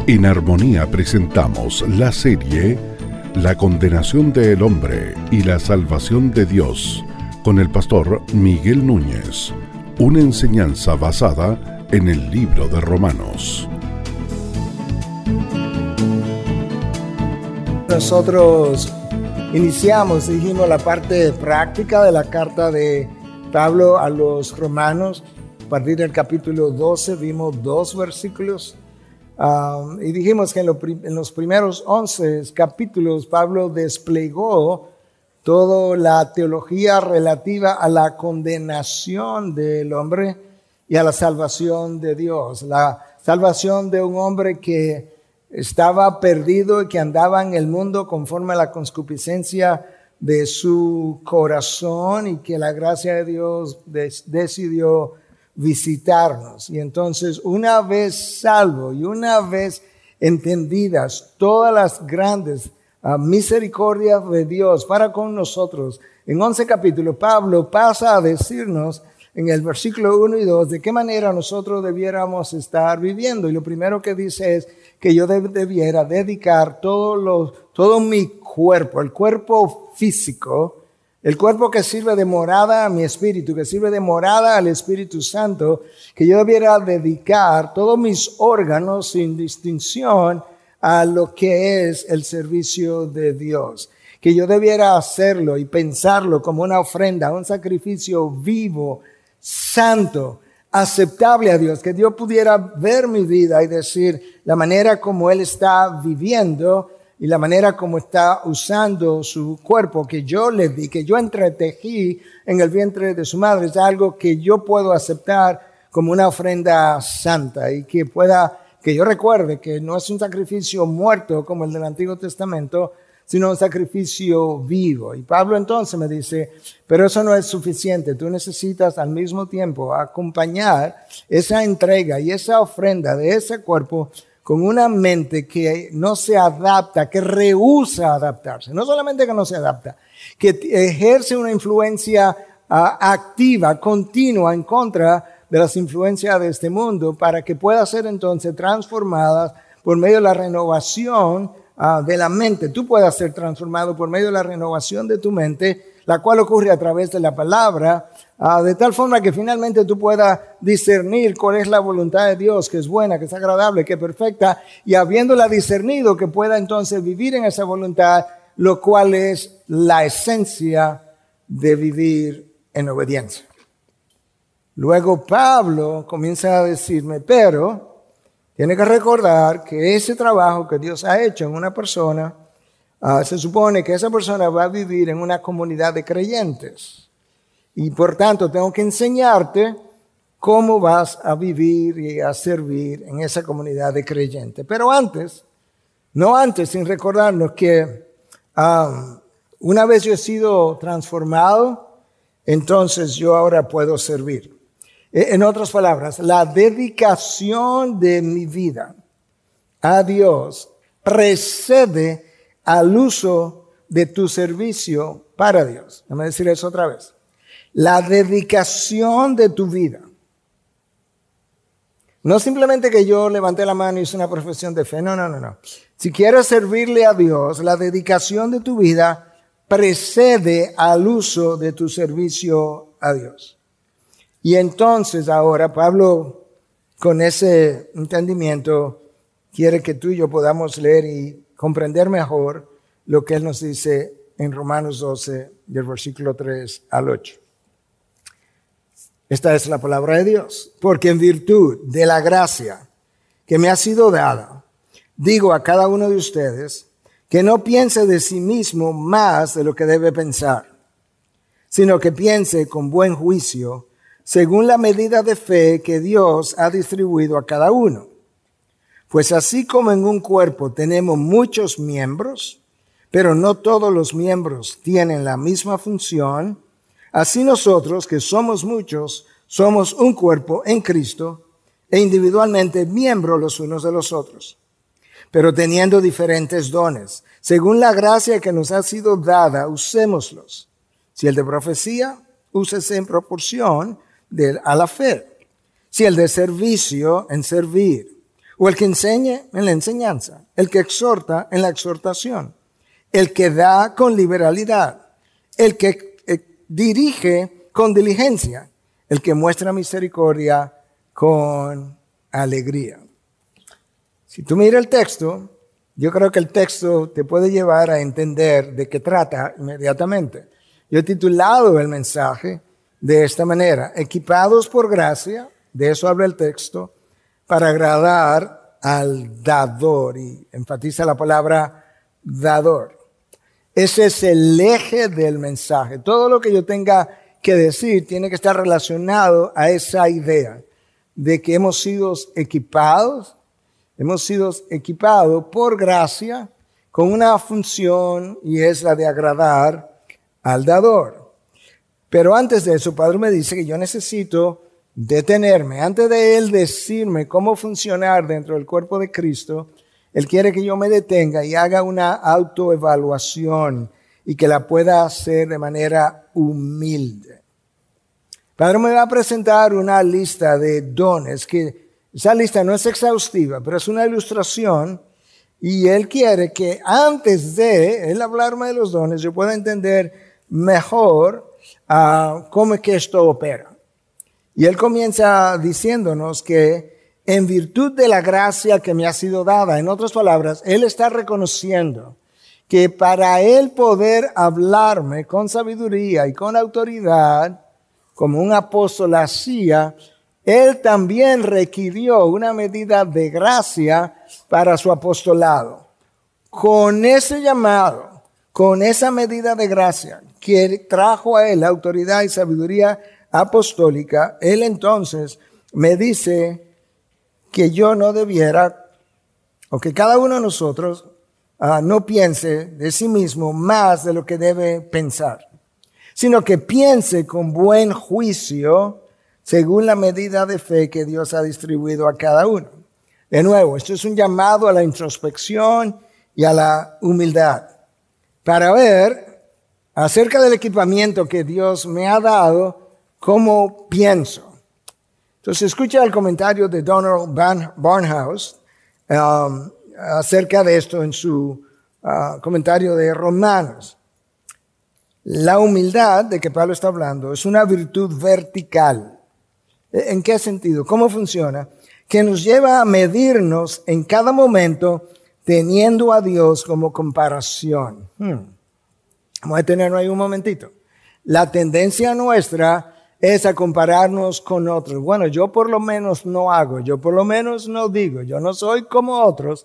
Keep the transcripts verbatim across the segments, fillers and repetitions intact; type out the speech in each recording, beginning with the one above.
En Armonía presentamos la serie La condenación del hombre y la salvación de Dios con el pastor Miguel Núñez, una enseñanza basada en el libro de Romanos. Nosotros iniciamos, dijimos, la parte práctica de la carta de Pablo a los Romanos. A partir del capítulo doce vimos dos versículos. Um, y dijimos que en, lo, en los primeros once capítulos Pablo desplegó toda la teología relativa a la condenación del hombre y a la salvación de Dios. La salvación de un hombre que estaba perdido y que andaba en el mundo conforme a la concupiscencia de su corazón, y que la gracia de Dios des- decidió visitarnos. Y entonces, una vez salvo y una vez entendidas todas las grandes uh, misericordias de Dios para con nosotros, en once capítulos Pablo pasa a decirnos en el versículo uno y dos de qué manera nosotros debiéramos estar viviendo. Y lo primero que dice es que yo deb- debiera dedicar todo, lo, todo mi cuerpo, el cuerpo físico, el cuerpo que sirve de morada a mi espíritu, que sirve de morada al Espíritu Santo, que yo debiera dedicar todos mis órganos sin distinción a lo que es el servicio de Dios. Que yo debiera hacerlo y pensarlo como una ofrenda, un sacrificio vivo, santo, aceptable a Dios. Que Dios pudiera ver mi vida y decir la manera como Él está viviendo y la manera como está usando su cuerpo que yo le di, que yo entretejí en el vientre de su madre, es algo que yo puedo aceptar como una ofrenda santa, y que pueda, que yo recuerde que no es un sacrificio muerto como el del Antiguo Testamento, sino un sacrificio vivo. Y Pablo entonces me dice, pero eso no es suficiente, tú necesitas al mismo tiempo acompañar esa entrega y esa ofrenda de ese cuerpo con una mente que no se adapta, que rehúsa adaptarse. No solamente que no se adapta, que ejerce una influencia uh, activa, continua en contra de las influencias de este mundo, para que pueda ser entonces transformadas por medio de la renovación uh, de la mente. Tú puedas ser transformado por medio de la renovación de tu mente, la cual ocurre a través de la palabra, uh, de tal forma que finalmente tú puedas discernir cuál es la voluntad de Dios, que es buena, que es agradable, que es perfecta, y habiéndola discernido, que pueda entonces vivir en esa voluntad, lo cual es la esencia de vivir en obediencia. Luego Pablo comienza a decirme, pero tiene que recordar que ese trabajo que Dios ha hecho en una persona, Uh, se supone que esa persona va a vivir en una comunidad de creyentes. Y por tanto tengo que enseñarte cómo vas a vivir y a servir en esa comunidad de creyentes. Pero antes, no antes, sin recordarnos que um, una vez yo he sido transformado, entonces yo ahora puedo servir. En otras palabras, la dedicación de mi vida a Dios precede al uso de tu servicio para Dios. Déjame decir eso otra vez. La dedicación de tu vida. No simplemente que yo levanté la mano y hice una profesión de fe. No, no, no, no. Si quieres servirle a Dios, la dedicación de tu vida precede al uso de tu servicio a Dios. Y entonces ahora Pablo, con ese entendimiento, quiere que tú y yo podamos leer y comprender mejor lo que él nos dice en Romanos doce, del versículo tres al ocho. Esta es la palabra de Dios. Porque en virtud de la gracia que me ha sido dada, digo a cada uno de ustedes que no piense de sí mismo más de lo que debe pensar, sino que piense con buen juicio, según la medida de fe que Dios ha distribuido a cada uno. Pues así como en un cuerpo tenemos muchos miembros, pero no todos los miembros tienen la misma función, así nosotros, que somos muchos, somos un cuerpo en Cristo e individualmente miembros los unos de los otros. Pero teniendo diferentes dones, según la gracia que nos ha sido dada, usémoslos. Si el de profecía, úsese en proporción de, a la fe. Si el de servicio, en servir. o el que enseñe en la enseñanza, el que exhorta en la exhortación, el que da con liberalidad, el que eh, dirige con diligencia, el que muestra misericordia con alegría. Si tú miras el texto, yo creo que el texto te puede llevar a entender de qué trata inmediatamente. Yo he titulado el mensaje de esta manera: equipados por gracia, de eso habla el texto, para agradar al dador, y enfatiza la palabra dador. Ese es el eje del mensaje. Todo lo que yo tenga que decir tiene que estar relacionado a esa idea de que hemos sido equipados, hemos sido equipados por gracia con una función, y es la de agradar al dador. Pero antes de eso, Pablo me dice que yo necesito detenerme. Antes de él decirme cómo funcionar dentro del cuerpo de Cristo, él quiere que yo me detenga y haga una autoevaluación y que la pueda hacer de manera humilde. Padre me va a presentar una lista de dones, que esa lista no es exhaustiva, pero es una ilustración, y él quiere que antes de él hablarme de los dones, yo pueda entender mejor uh, cómo es que esto opera. Y él comienza diciéndonos que en virtud de la gracia que me ha sido dada, en otras palabras, él está reconociendo que para él poder hablarme con sabiduría y con autoridad, como un apóstol hacía, él también requirió una medida de gracia para su apostolado. Con ese llamado, con esa medida de gracia que trajo a él autoridad y sabiduría apostólica, él entonces me dice que yo no debiera, o que cada uno de nosotros uh, no piense de sí mismo más de lo que debe pensar, sino que piense con buen juicio según la medida de fe que Dios ha distribuido a cada uno. De nuevo, esto es un llamado a la introspección y a la humildad para ver acerca del equipamiento que Dios me ha dado, cómo pienso. Entonces, escucha el comentario de Donald Barnhouse um, acerca de esto en su uh, comentario de Romanos. La humildad de que Pablo está hablando es una virtud vertical. ¿En qué sentido? ¿Cómo funciona? Que nos lleva a medirnos en cada momento teniendo a Dios como comparación. Hmm. Vamos a detenernos ahí un momentito. La tendencia nuestra es a compararnos con otros. Bueno, yo por lo menos no hago, yo por lo menos no digo, yo no soy como otros.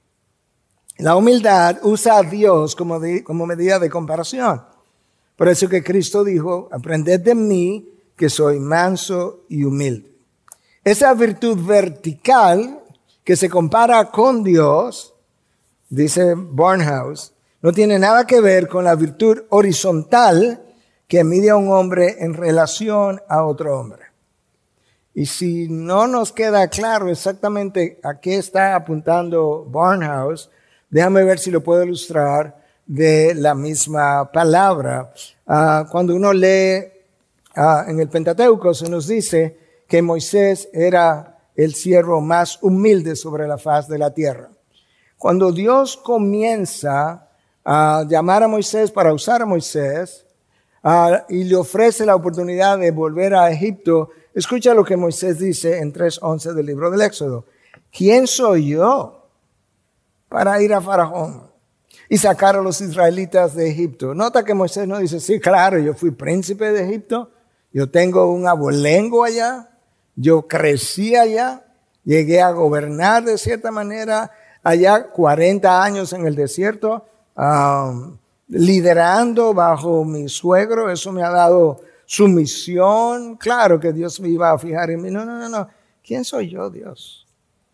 La humildad usa a Dios como, de, como medida de comparación. Por eso que Cristo dijo, aprended de mí que soy manso y humilde. Esa virtud vertical que se compara con Dios, dice Barnhouse, no tiene nada que ver con la virtud horizontal que mide a un hombre en relación a otro hombre. Y si no nos queda claro exactamente a qué está apuntando Barnhouse, déjame ver si lo puedo ilustrar de la misma palabra. Uh, cuando uno lee uh, en el Pentateuco, se nos dice que Moisés era el siervo más humilde sobre la faz de la tierra. Cuando Dios comienza a llamar a Moisés para usar a Moisés, Uh, y le ofrece la oportunidad de volver a Egipto, escucha lo que Moisés dice en tres once del libro del Éxodo. ¿Quién soy yo para ir a Faraón y sacar a los israelitas de Egipto? Nota que Moisés no dice, sí, claro, yo fui príncipe de Egipto, yo tengo un abolengo allá, yo crecí allá, llegué a gobernar de cierta manera allá cuarenta años en el desierto, um, liderando bajo mi suegro, eso me ha dado sumisión. Claro que Dios me iba a fijar en mí. No, no, no, no. ¿Quién soy yo, Dios?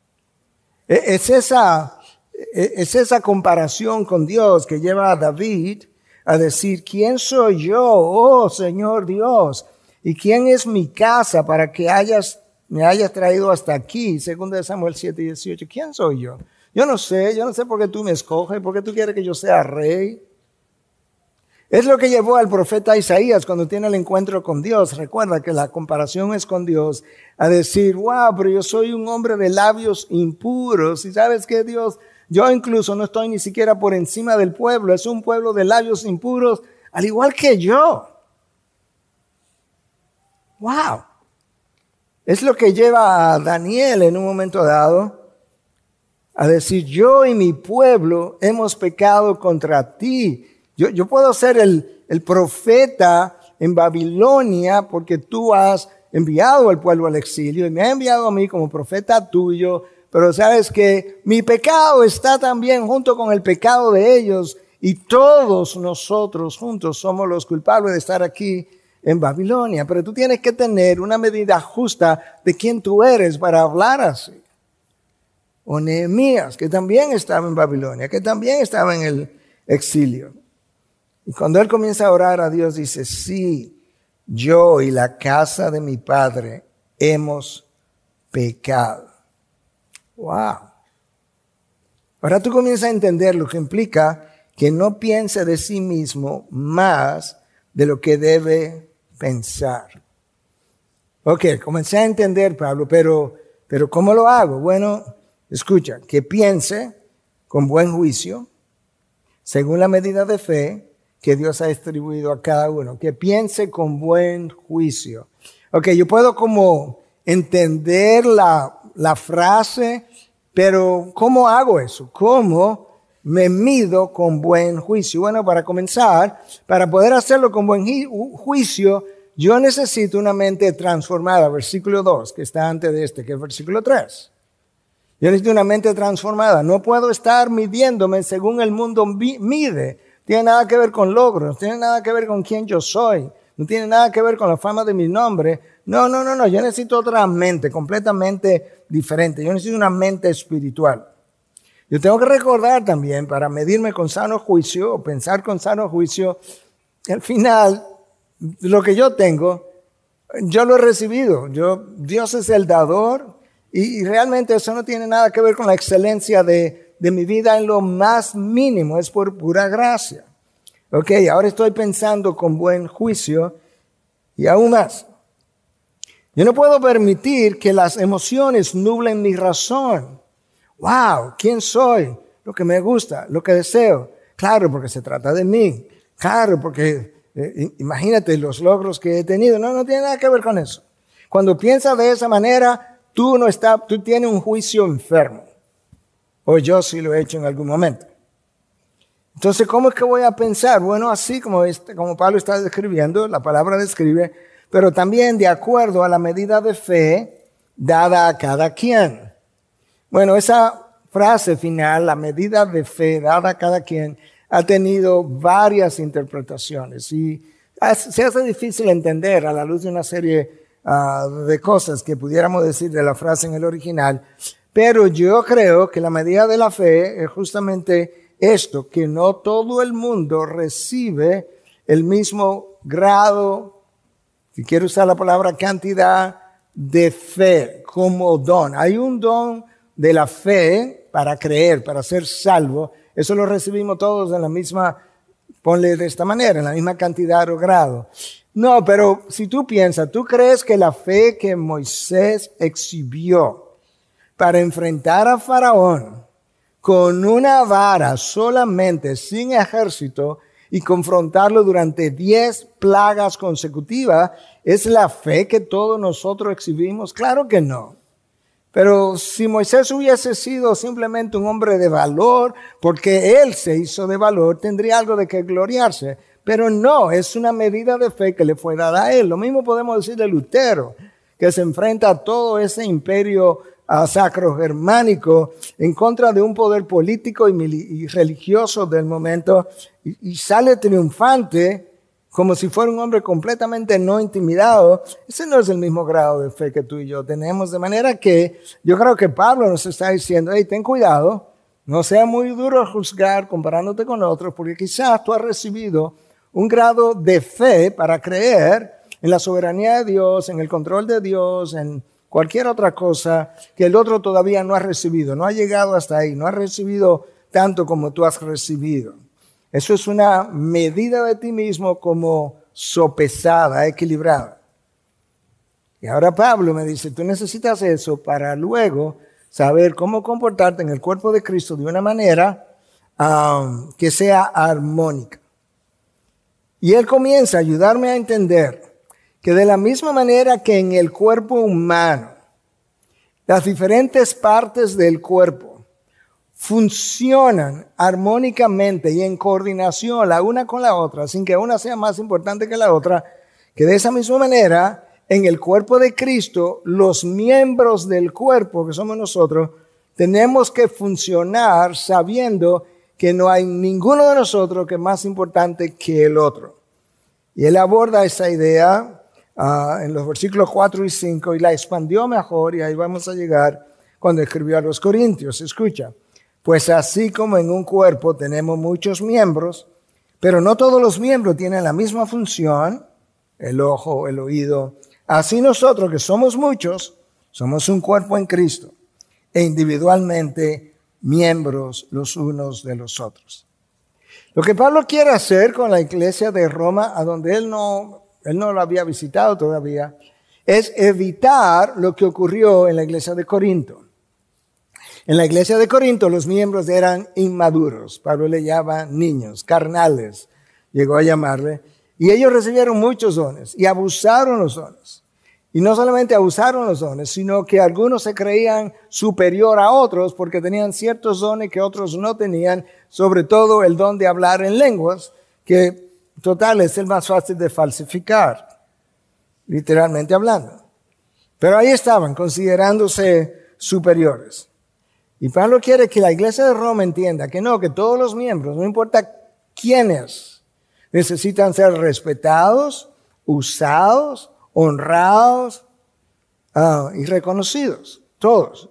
Es esa, es esa comparación con Dios que lleva a David a decir, ¿quién soy yo, oh Señor Dios? ¿Y quién es mi casa para que hayas, me hayas traído hasta aquí? Segundo de Samuel siete dieciocho. ¿Quién soy yo? Yo no sé, yo no sé por qué tú me escoges, por qué tú quieres que yo sea rey. Es lo que llevó al profeta Isaías cuando tiene el encuentro con Dios. Recuerda que la comparación es con Dios, a decir, wow, pero yo soy un hombre de labios impuros. Y sabes qué, Dios, yo incluso no estoy ni siquiera por encima del pueblo. Es un pueblo de labios impuros, al igual que yo. Wow. Es lo que lleva a Daniel en un momento dado a decir, yo y mi pueblo hemos pecado contra ti. Yo, yo puedo ser el, el profeta en Babilonia porque tú has enviado al pueblo al exilio y me has enviado a mí como profeta tuyo, pero sabes que mi pecado está también junto con el pecado de ellos y todos nosotros juntos somos los culpables de estar aquí en Babilonia. Pero tú tienes que tener una medida justa de quién tú eres para hablar así. O Nehemías, que también estaba en Babilonia, que también estaba en el exilio. Y cuando él comienza a orar a Dios, dice, sí, yo y la casa de mi padre hemos pecado. Wow. Ahora tú comienzas a entender lo que implica que no piense de sí mismo más de lo que debe pensar. Ok, comencé a entender, Pablo, pero, pero ¿cómo lo hago? Bueno, escucha, que piense con buen juicio, según la medida de fe que Dios ha distribuido a cada uno. Que piense con buen juicio. Ok, yo puedo como entender la, la frase, pero ¿cómo hago eso? ¿Cómo me mido con buen juicio? Bueno, para comenzar, para poder hacerlo con buen juicio, yo necesito una mente transformada. Versículo dos, que está antes de este, que es versículo tres. Yo necesito una mente transformada. No puedo estar midiéndome según el mundo mide. Tiene nada que ver con logros, no tiene nada que ver con quién yo soy, no tiene nada que ver con la fama de mi nombre. No, no, no, no. Yo necesito otra mente completamente diferente. Yo necesito una mente espiritual. Yo tengo que recordar también, para medirme con sano juicio o pensar con sano juicio, al final, lo que yo tengo, yo lo he recibido. Yo, Dios es el dador y, y realmente eso no tiene nada que ver con la excelencia de de mi vida en lo más mínimo, es por pura gracia. Ok, ahora estoy pensando con buen juicio y aún más. Yo no puedo permitir que las emociones nublen mi razón. Wow, ¿quién soy? Lo que me gusta, lo que deseo. Claro, porque se trata de mí. Claro, porque eh, imagínate los logros que he tenido. No, no tiene nada que ver con eso. Cuando piensas de esa manera, tú no estás, tú tienes un juicio enfermo. O yo sí lo he hecho en algún momento. Entonces, ¿cómo es que voy a pensar? Bueno, así como, este, como Pablo está describiendo, la palabra describe, pero también de acuerdo a la medida de fe dada a cada quien. Bueno, esa frase final, la medida de fe dada a cada quien, ha tenido varias interpretaciones y se hace difícil entender a la luz de una serie uh, de cosas que pudiéramos decir de la frase en el original. Pero yo creo que la medida de la fe es justamente esto, que no todo el mundo recibe el mismo grado, si quiero usar la palabra cantidad, de fe como don. Hay un don de la fe para creer, para ser salvo. Eso lo recibimos todos en la misma, ponle de esta manera, en la misma cantidad o grado. No, pero si tú piensas, tú crees que la fe que Moisés exhibió para enfrentar a Faraón con una vara solamente, sin ejército, y confrontarlo durante diez plagas consecutivas, ¿es la fe que todos nosotros exhibimos? Claro que no. Pero si Moisés hubiese sido simplemente un hombre de valor, porque él se hizo de valor, tendría algo de que gloriarse. Pero no, es una medida de fe que le fue dada a él. Lo mismo podemos decir de Lutero, que se enfrenta a todo ese imperio uh, sacro-germánico en contra de un poder político y, y religioso del momento y, y sale triunfante como si fuera un hombre completamente no intimidado. Ese no es el mismo grado de fe que tú y yo tenemos. De manera que yo creo que Pablo nos está diciendo, hey, ten cuidado, no sea muy duro juzgar comparándote con otros, porque quizás tú has recibido un grado de fe para creer en la soberanía de Dios, en el control de Dios, en cualquier otra cosa que el otro todavía no ha recibido, no ha llegado hasta ahí, no ha recibido tanto como tú has recibido. Eso es una medida de ti mismo como sopesada, equilibrada. Y ahora Pablo me dice, tú necesitas eso para luego saber cómo comportarte en el cuerpo de Cristo de una manera um, que sea armónica. Y él comienza a ayudarme a entender que de la misma manera que en el cuerpo humano, las diferentes partes del cuerpo funcionan armónicamente y en coordinación la una con la otra, sin que una sea más importante que la otra, que de esa misma manera, en el cuerpo de Cristo, los miembros del cuerpo, que somos nosotros, tenemos que funcionar sabiendo que no hay ninguno de nosotros que es más importante que el otro. Y él aborda esa idea uh, en los versículos cuatro y cinco y la expandió mejor, y ahí vamos a llegar cuando escribió a los Corintios. Escucha, pues así como en un cuerpo tenemos muchos miembros, pero no todos los miembros tienen la misma función, el ojo, el oído. Así nosotros, que somos muchos, somos un cuerpo en Cristo e individualmente miembros los unos de los otros. Lo que Pablo quiere hacer con la iglesia de Roma, a donde él no, él no lo había visitado todavía, es evitar lo que ocurrió en la iglesia de Corinto. En la iglesia de Corinto los miembros eran inmaduros. Pablo le llama niños, carnales, llegó a llamarle. Y ellos recibieron muchos dones y abusaron los dones. Y no solamente abusaron los dones, sino que algunos se creían superior a otros porque tenían ciertos dones que otros no tenían, sobre todo el don de hablar en lenguas, que total es el más fácil de falsificar, literalmente hablando. Pero ahí estaban, considerándose superiores. Y Pablo quiere que la iglesia de Roma entienda que no, que todos los miembros, no importa quiénes, necesitan ser respetados, usados, honrados uh, y reconocidos, todos.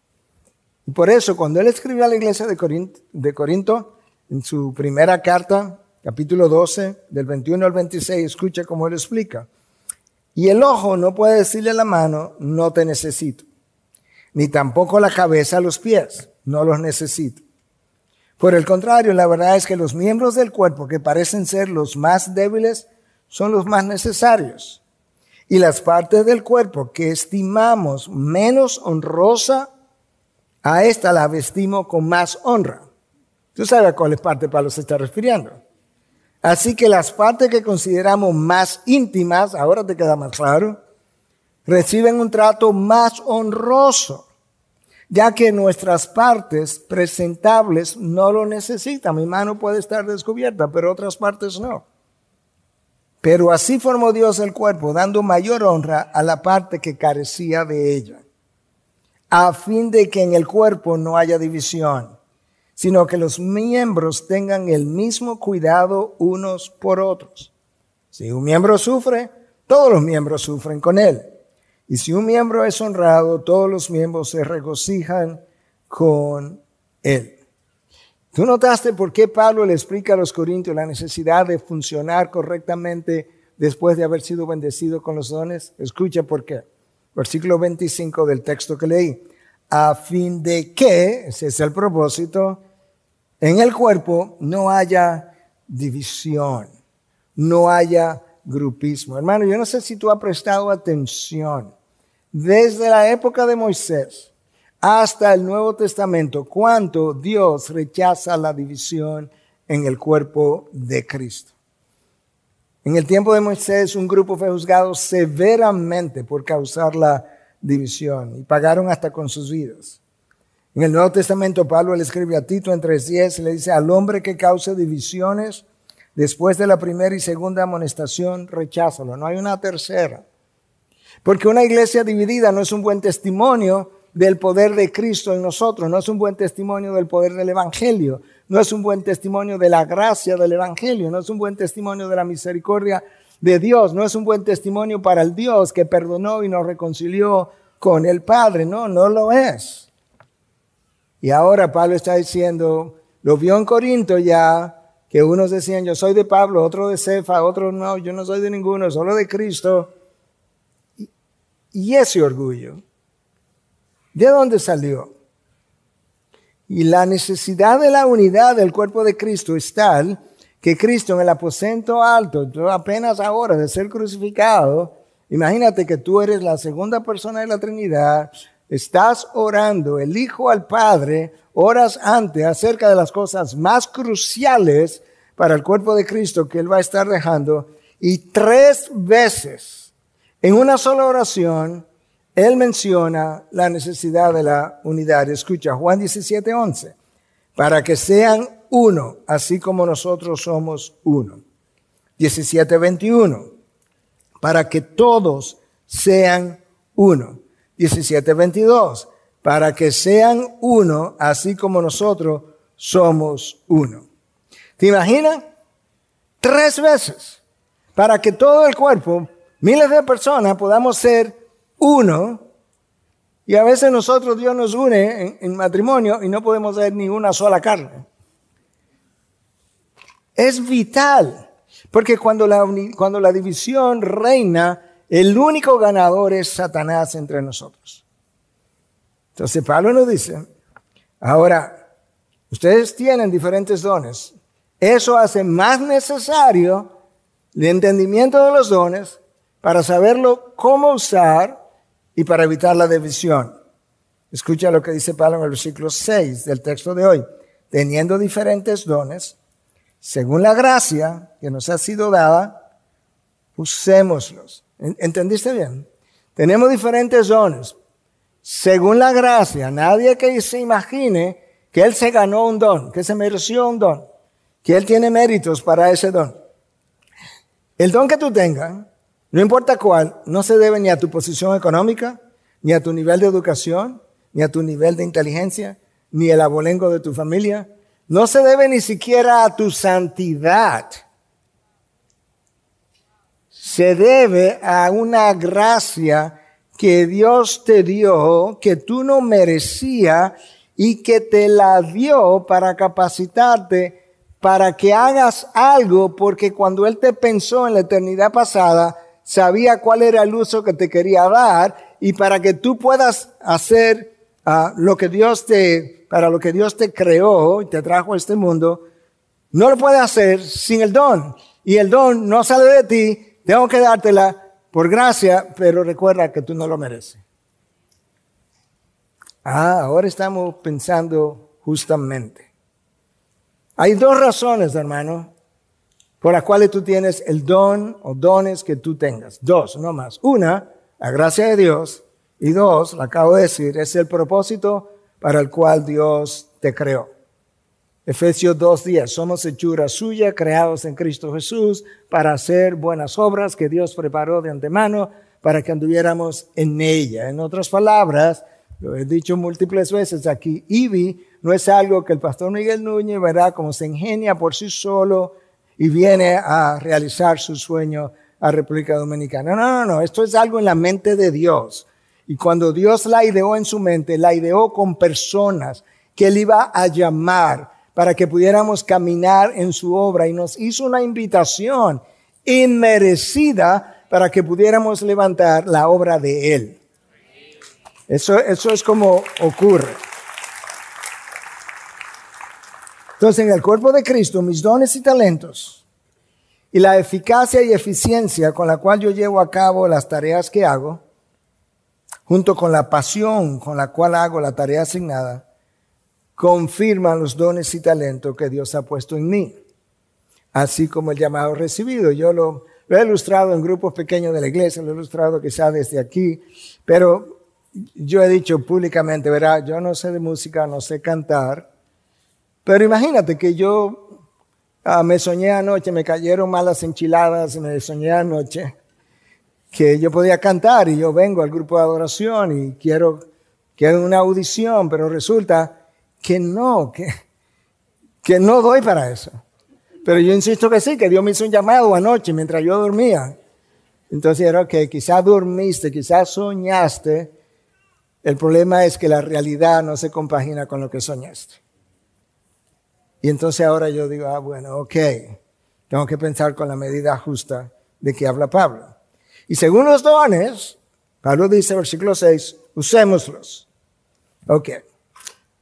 Y por eso, cuando él escribió a la iglesia de Corinto, de Corinto, en su primera carta, capítulo doce, del veintiuno al veintiséis, escucha cómo él explica. Y el ojo no puede decirle a la mano, no te necesito, ni tampoco la cabeza a los pies, no los necesito. Por el contrario, la verdad es que los miembros del cuerpo que parecen ser los más débiles son los más necesarios. Y las partes del cuerpo que estimamos menos honrosa, a esta la vestimos con más honra. ¿Tú sabes a cuál parte Pablo se está refiriendo? Así que las partes que consideramos más íntimas, ahora te queda más claro, reciben un trato más honroso, ya que nuestras partes presentables no lo necesitan. Mi mano puede estar descubierta, pero otras partes no. Pero así formó Dios el cuerpo, dando mayor honra a la parte que carecía de ella, a fin de que en el cuerpo no haya división, sino que los miembros tengan el mismo cuidado unos por otros. Si un miembro sufre, todos los miembros sufren con él. Y si un miembro es honrado, todos los miembros se regocijan con él. ¿Tú notaste por qué Pablo le explica a los corintios la necesidad de funcionar correctamente después de haber sido bendecido con los dones? Escucha por qué. Versículo veinticinco del texto que leí. A fin de que, ese es el propósito, en el cuerpo no haya división, no haya grupismo. Hermano, yo no sé si tú has prestado atención. Desde la época de Moisés hasta el Nuevo Testamento, cuánto Dios rechaza la división en el cuerpo de Cristo. En el tiempo de Moisés, un grupo fue juzgado severamente por causar la división y pagaron hasta con sus vidas. En el Nuevo Testamento, Pablo le escribe a Tito en tres diez y le dice, al hombre que cause divisiones, después de la primera y segunda amonestación, recházalo. No hay una tercera. Porque una iglesia dividida no es un buen testimonio del poder de Cristo en nosotros, no es un buen testimonio del poder del Evangelio, no es un buen testimonio de la gracia del Evangelio, no es un buen testimonio de la misericordia de Dios, no es un buen testimonio para el Dios que perdonó y nos reconcilió con el Padre, no, no lo es. Y ahora Pablo está diciendo, lo vio en Corinto ya, que unos decían yo soy de Pablo, otro de Cefa, otro no, yo no soy de ninguno, solo de Cristo. Y, y ese orgullo, ¿de dónde salió? Y la necesidad de la unidad del cuerpo de Cristo es tal que Cristo en el aposento alto, tú apenas ahora de ser crucificado, imagínate que tú eres la segunda persona de la Trinidad, estás orando el Hijo al Padre, horas antes acerca de las cosas más cruciales para el cuerpo de Cristo que Él va a estar dejando, y tres veces en una sola oración Él menciona la necesidad de la unidad. Escucha, Juan diecisiete once, para que sean uno, así como nosotros somos uno. diecisiete veintiuno, para que todos sean uno. diecisiete veintidós, para que sean uno, así como nosotros somos uno. ¿Te imaginas? Tres veces, para que todo el cuerpo, miles de personas, podamos ser uno. Y a veces nosotros, Dios nos une en, en matrimonio y no podemos ser ni una sola carne. Es vital, porque cuando la, cuando la división reina, el único ganador es Satanás entre nosotros. Entonces Pablo nos dice, ahora, ustedes tienen diferentes dones. Eso hace más necesario el entendimiento de los dones para saberlo cómo usar y para evitar la división. Escucha lo que dice Pablo en el versículo seis del texto de hoy. Teniendo diferentes dones, según la gracia que nos ha sido dada, usémoslos. ¿Entendiste bien? Tenemos diferentes dones. Según la gracia, nadie que se imagine que él se ganó un don, que se mereció un don, que él tiene méritos para ese don. El don que tú tengas, no importa cuál, no se debe ni a tu posición económica, ni a tu nivel de educación, ni a tu nivel de inteligencia, ni el abolengo de tu familia. No se debe ni siquiera a tu santidad. Se debe a una gracia que Dios te dio, que tú no merecías y que te la dio para capacitarte para que hagas algo, porque cuando Él te pensó en la eternidad pasada, sabía cuál era el uso que te quería dar, y para que tú puedas hacer uh, lo que Dios te, para lo que Dios te creó y te trajo a este mundo, no lo puedes hacer sin el don. Y el don no sale de ti, tengo que dártela por gracia, pero recuerda que tú no lo mereces. Ah, ahora estamos pensando justamente. Hay dos razones, hermano, por las cuales tú tienes el don o dones que tú tengas. Dos, no más. Una, la gracia de Dios. Y dos, lo acabo de decir, es el propósito para el cual Dios te creó. Efesios dos diez, somos hechura suya, creados en Cristo Jesús, para hacer buenas obras que Dios preparó de antemano para que anduviéramos en ella. En otras palabras, lo he dicho múltiples veces aquí, I B I no es algo que el pastor Miguel Núñez, ¿verdad?, como se ingenia por sí solo y viene a realizar su sueño a República Dominicana. No, no, no, esto es algo en la mente de Dios. Y cuando Dios la ideó en su mente, la ideó con personas que Él iba a llamar para que pudiéramos caminar en su obra, y nos hizo una invitación inmerecida para que pudiéramos levantar la obra de Él. Eso, eso es como ocurre. Entonces, en el cuerpo de Cristo, mis dones y talentos y la eficacia y eficiencia con la cual yo llevo a cabo las tareas que hago, junto con la pasión con la cual hago la tarea asignada, confirman los dones y talentos que Dios ha puesto en mí, así como el llamado recibido. Yo lo, lo he ilustrado en grupos pequeños de la iglesia, lo he ilustrado quizás desde aquí, pero yo he dicho públicamente, ¿verdad? Yo no sé de música, no sé cantar, pero imagínate que yo uh, me soñé anoche, me cayeron malas enchiladas, me soñé anoche que yo podía cantar y yo vengo al grupo de adoración y quiero, quiero una audición, pero resulta que no, que, que no doy para eso. Pero yo insisto que sí, que Dios me hizo un llamado anoche mientras yo dormía. Entonces era que quizás dormiste, quizás soñaste. El problema es que la realidad no se compagina con lo que soñaste. Y entonces ahora yo digo, ah, bueno, ok, tengo que pensar con la medida justa de que habla Pablo. Y según los dones, Pablo dice, versículo seis, usémoslos. Ok.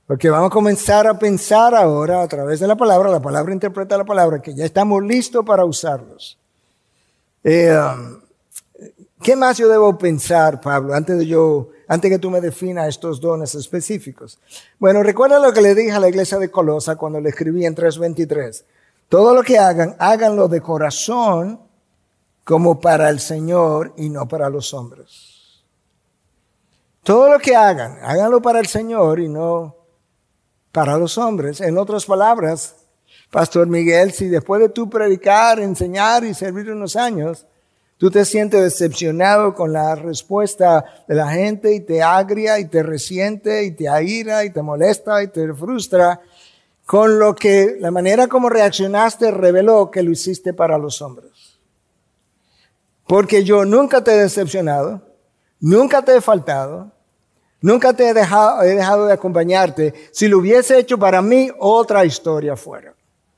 Porque vamos a comenzar a pensar ahora a través de la palabra, la palabra interpreta la palabra, que ya estamos listos para usarlos. Eh, ¿Qué más yo debo pensar, Pablo, antes de yo, antes que tú me definas estos dones específicos? Bueno, recuerda lo que le dije a la iglesia de Colosa cuando le escribí en tres veintitrés. Todo lo que hagan, háganlo de corazón como para el Señor y no para los hombres. Todo lo que hagan, háganlo para el Señor y no para los hombres. En otras palabras, Pastor Miguel, si después de tú predicar, enseñar y servir unos años, tú te sientes decepcionado con la respuesta de la gente y te agria y te resiente y te aira y te molesta y te frustra, con lo que la manera como reaccionaste reveló que lo hiciste para los hombres. Porque yo nunca te he decepcionado, nunca te he faltado, nunca te he dejado, he dejado de acompañarte. Si lo hubiese hecho para mí, otra historia fuera.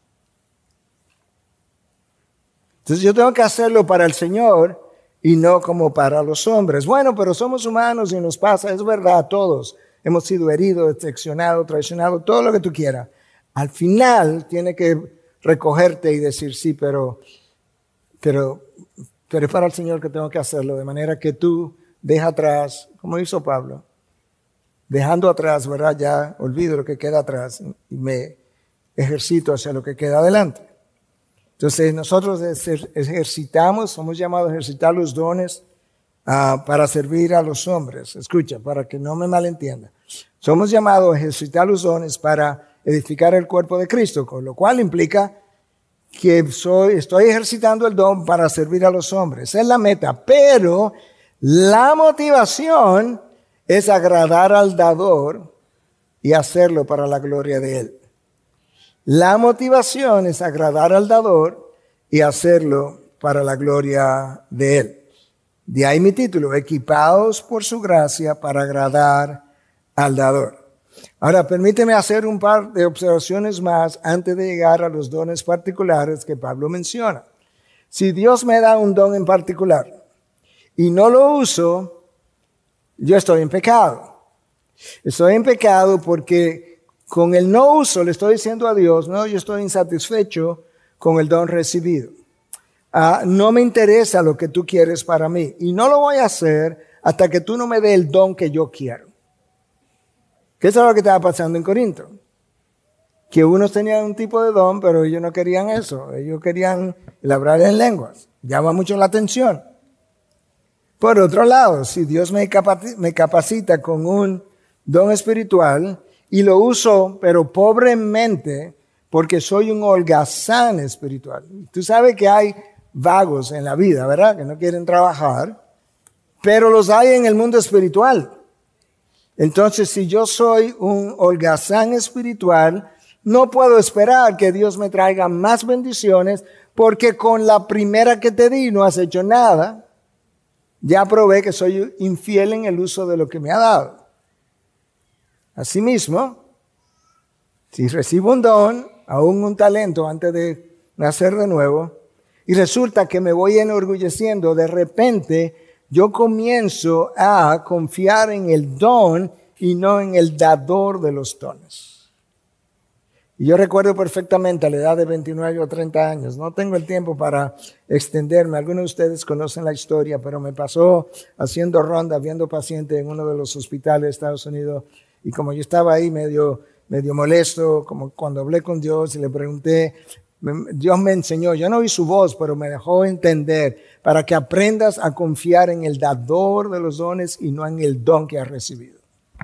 Entonces yo tengo que hacerlo para el Señor y no como para los hombres. Bueno, pero somos humanos y nos pasa, es verdad, todos hemos sido heridos, decepcionados, traicionados, todo lo que tú quieras. Al final tiene que recogerte y decir, sí, pero, pero, pero es para el Señor que tengo que hacerlo, de manera que tú deja atrás, como hizo Pablo, dejando atrás, ¿verdad? Ya olvido lo que queda atrás y me ejercito hacia lo que queda adelante. Entonces nosotros ejercitamos, somos llamados a ejercitar los dones uh, para servir a los hombres. Escucha, para que no me malentienda. Somos llamados a ejercitar los dones para edificar el cuerpo de Cristo, con lo cual implica que soy, estoy ejercitando el don para servir a los hombres. Esa es la meta, pero la motivación es agradar al dador y hacerlo para la gloria de Él. La motivación es agradar al dador y hacerlo para la gloria de Él. De ahí mi título, equipados por su gracia para agradar al dador. Ahora, permíteme hacer un par de observaciones más antes de llegar a los dones particulares que Pablo menciona. Si Dios me da un don en particular y no lo uso, yo estoy en pecado. Estoy en pecado porque con el no uso le estoy diciendo a Dios, no, yo estoy insatisfecho con el don recibido. Uh, no me interesa lo que tú quieres para mí y no lo voy a hacer hasta que tú no me dé el don que yo quiero. ¿Qué es lo que estaba pasando en Corinto? Que unos tenían un tipo de don, pero ellos no querían eso. Ellos querían hablar en lenguas. Llama mucho la atención. Por otro lado, si Dios me capacita, me capacita con un don espiritual y lo uso, pero pobremente, porque soy un holgazán espiritual. Tú sabes que hay vagos en la vida, ¿verdad? Que no quieren trabajar, pero los hay en el mundo espiritual. Entonces, si yo soy un holgazán espiritual, no puedo esperar que Dios me traiga más bendiciones, porque con la primera que te di no has hecho nada. Ya probé que soy infiel en el uso de lo que me ha dado. Asimismo, si recibo un don, aún un talento antes de nacer de nuevo, y resulta que me voy enorgulleciendo, de repente yo comienzo a confiar en el don y no en el dador de los dones. Y yo recuerdo perfectamente a la edad de veintinueve o treinta años, no tengo el tiempo para extenderme, algunos de ustedes conocen la historia, pero me pasó haciendo ronda, viendo pacientes en uno de los hospitales de Estados Unidos, y como yo estaba ahí medio, medio molesto, como cuando hablé con Dios y le pregunté, Dios me enseñó, yo no oí su voz, pero me dejó entender, para que aprendas a confiar en el dador de los dones y no en el don que has recibido.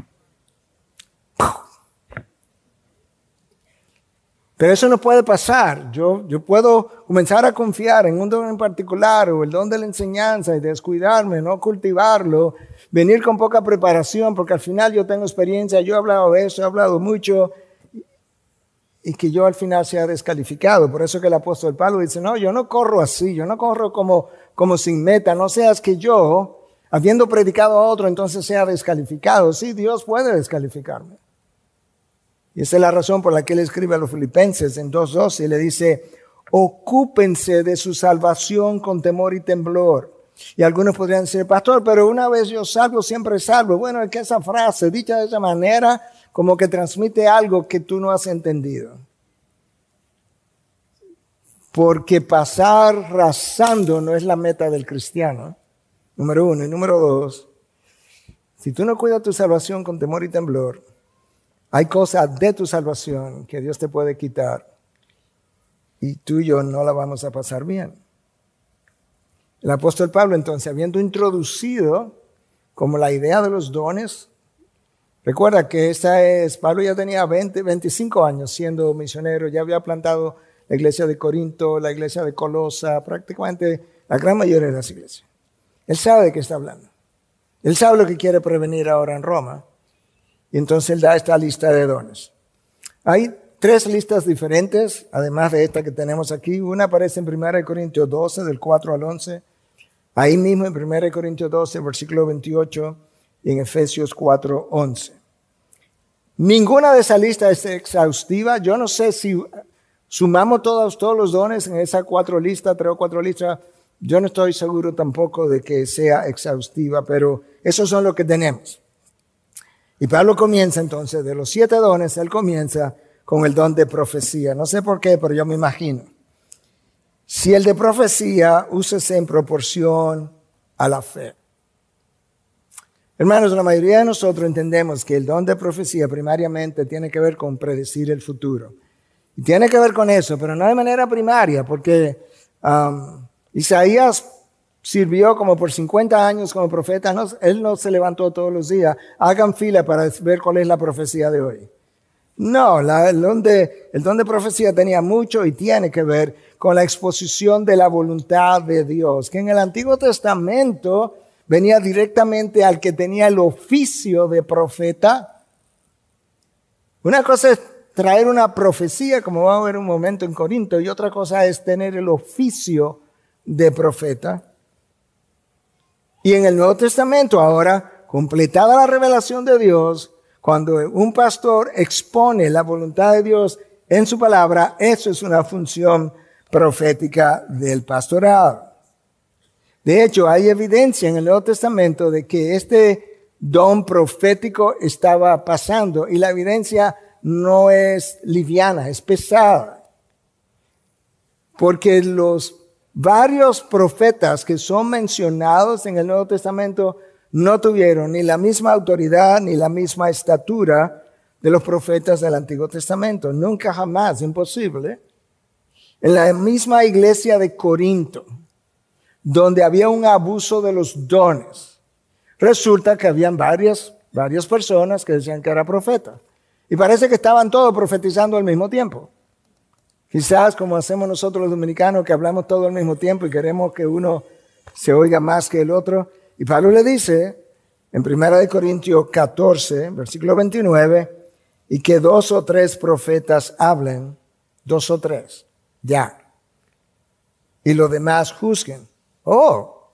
Pero eso no puede pasar. Yo, yo puedo comenzar a confiar en un don en particular o el don de la enseñanza y descuidarme, no cultivarlo, venir con poca preparación porque al final yo tengo experiencia, yo he hablado de eso, he hablado mucho y que yo al final sea descalificado. Por eso que el apóstol Pablo dice, no, yo no corro así, yo no corro como, como sin meta, no seas que yo, habiendo predicado a otro, entonces sea descalificado. Sí, Dios puede descalificarme. Y esa es la razón por la que él escribe a los Filipenses en dos doce y le dice, ocúpense de su salvación con temor y temblor. Y algunos podrían decir, pastor, pero una vez yo salvo, siempre salvo. Bueno, es que esa frase, dicha de esa manera, como que transmite algo que tú no has entendido. Porque pasar razando no es la meta del cristiano, número uno. Y número dos, si tú no cuidas tu salvación con temor y temblor, hay cosas de tu salvación que Dios te puede quitar y tú y yo no la vamos a pasar bien. El apóstol Pablo, entonces, habiendo introducido como la idea de los dones, recuerda que esta es, Pablo ya tenía veinte, veinticinco años siendo misionero, ya había plantado la iglesia de Corinto, la iglesia de Colosa, prácticamente la gran mayoría de las iglesias. Él sabe de qué está hablando. Él sabe lo que quiere prevenir ahora en Roma. Y entonces él da esta lista de dones. Hay tres listas diferentes, además de esta que tenemos aquí. Una aparece en primera de Corintios doce, del cuatro al once. Ahí mismo en primera de Corintios doce, versículo veintiocho. Y en Efesios cuatro, once. Ninguna de esas listas es exhaustiva. Yo no sé si sumamos todos, todos los dones en esas cuatro listas, tres o cuatro listas. Yo no estoy seguro tampoco de que sea exhaustiva, pero esos son los que tenemos. Y Pablo comienza entonces, de los siete dones, él comienza con el don de profecía. No sé por qué, pero yo me imagino. Si el de profecía, úsese en proporción a la fe. Hermanos, la mayoría de nosotros entendemos que el don de profecía primariamente tiene que ver con predecir el futuro. Y tiene que ver con eso, pero no de manera primaria, porque um, Isaías sirvió como por cincuenta años como profeta. No, él no se levantó todos los días. Hagan fila para ver cuál es la profecía de hoy. No, la, el, don de, el don de profecía tenía mucho y tiene que ver con la exposición de la voluntad de Dios, que en el Antiguo Testamento venía directamente al que tenía el oficio de profeta. Una cosa es traer una profecía, como vamos a ver un momento en Corinto, y otra cosa es tener el oficio de profeta. Y en el Nuevo Testamento ahora, completada la revelación de Dios, cuando un pastor expone la voluntad de Dios en su palabra, eso es una función profética del pastorado. De hecho, hay evidencia en el Nuevo Testamento de que este don profético estaba pasando, y la evidencia no es liviana, es pesada. Porque los varios profetas que son mencionados en el Nuevo Testamento no tuvieron ni la misma autoridad ni la misma estatura de los profetas del Antiguo Testamento. Nunca, jamás, imposible. En la misma iglesia de Corinto, donde había un abuso de los dones, resulta que habían varias, varias personas que decían que era profeta. Y parece que estaban todos profetizando al mismo tiempo. Quizás como hacemos nosotros los dominicanos, que hablamos todo al mismo tiempo y queremos que uno se oiga más que el otro. Y Pablo le dice en primera de Corintios catorce, versículo veintinueve, y que dos o tres profetas hablen, dos o tres, ya. Y los demás juzguen. Oh,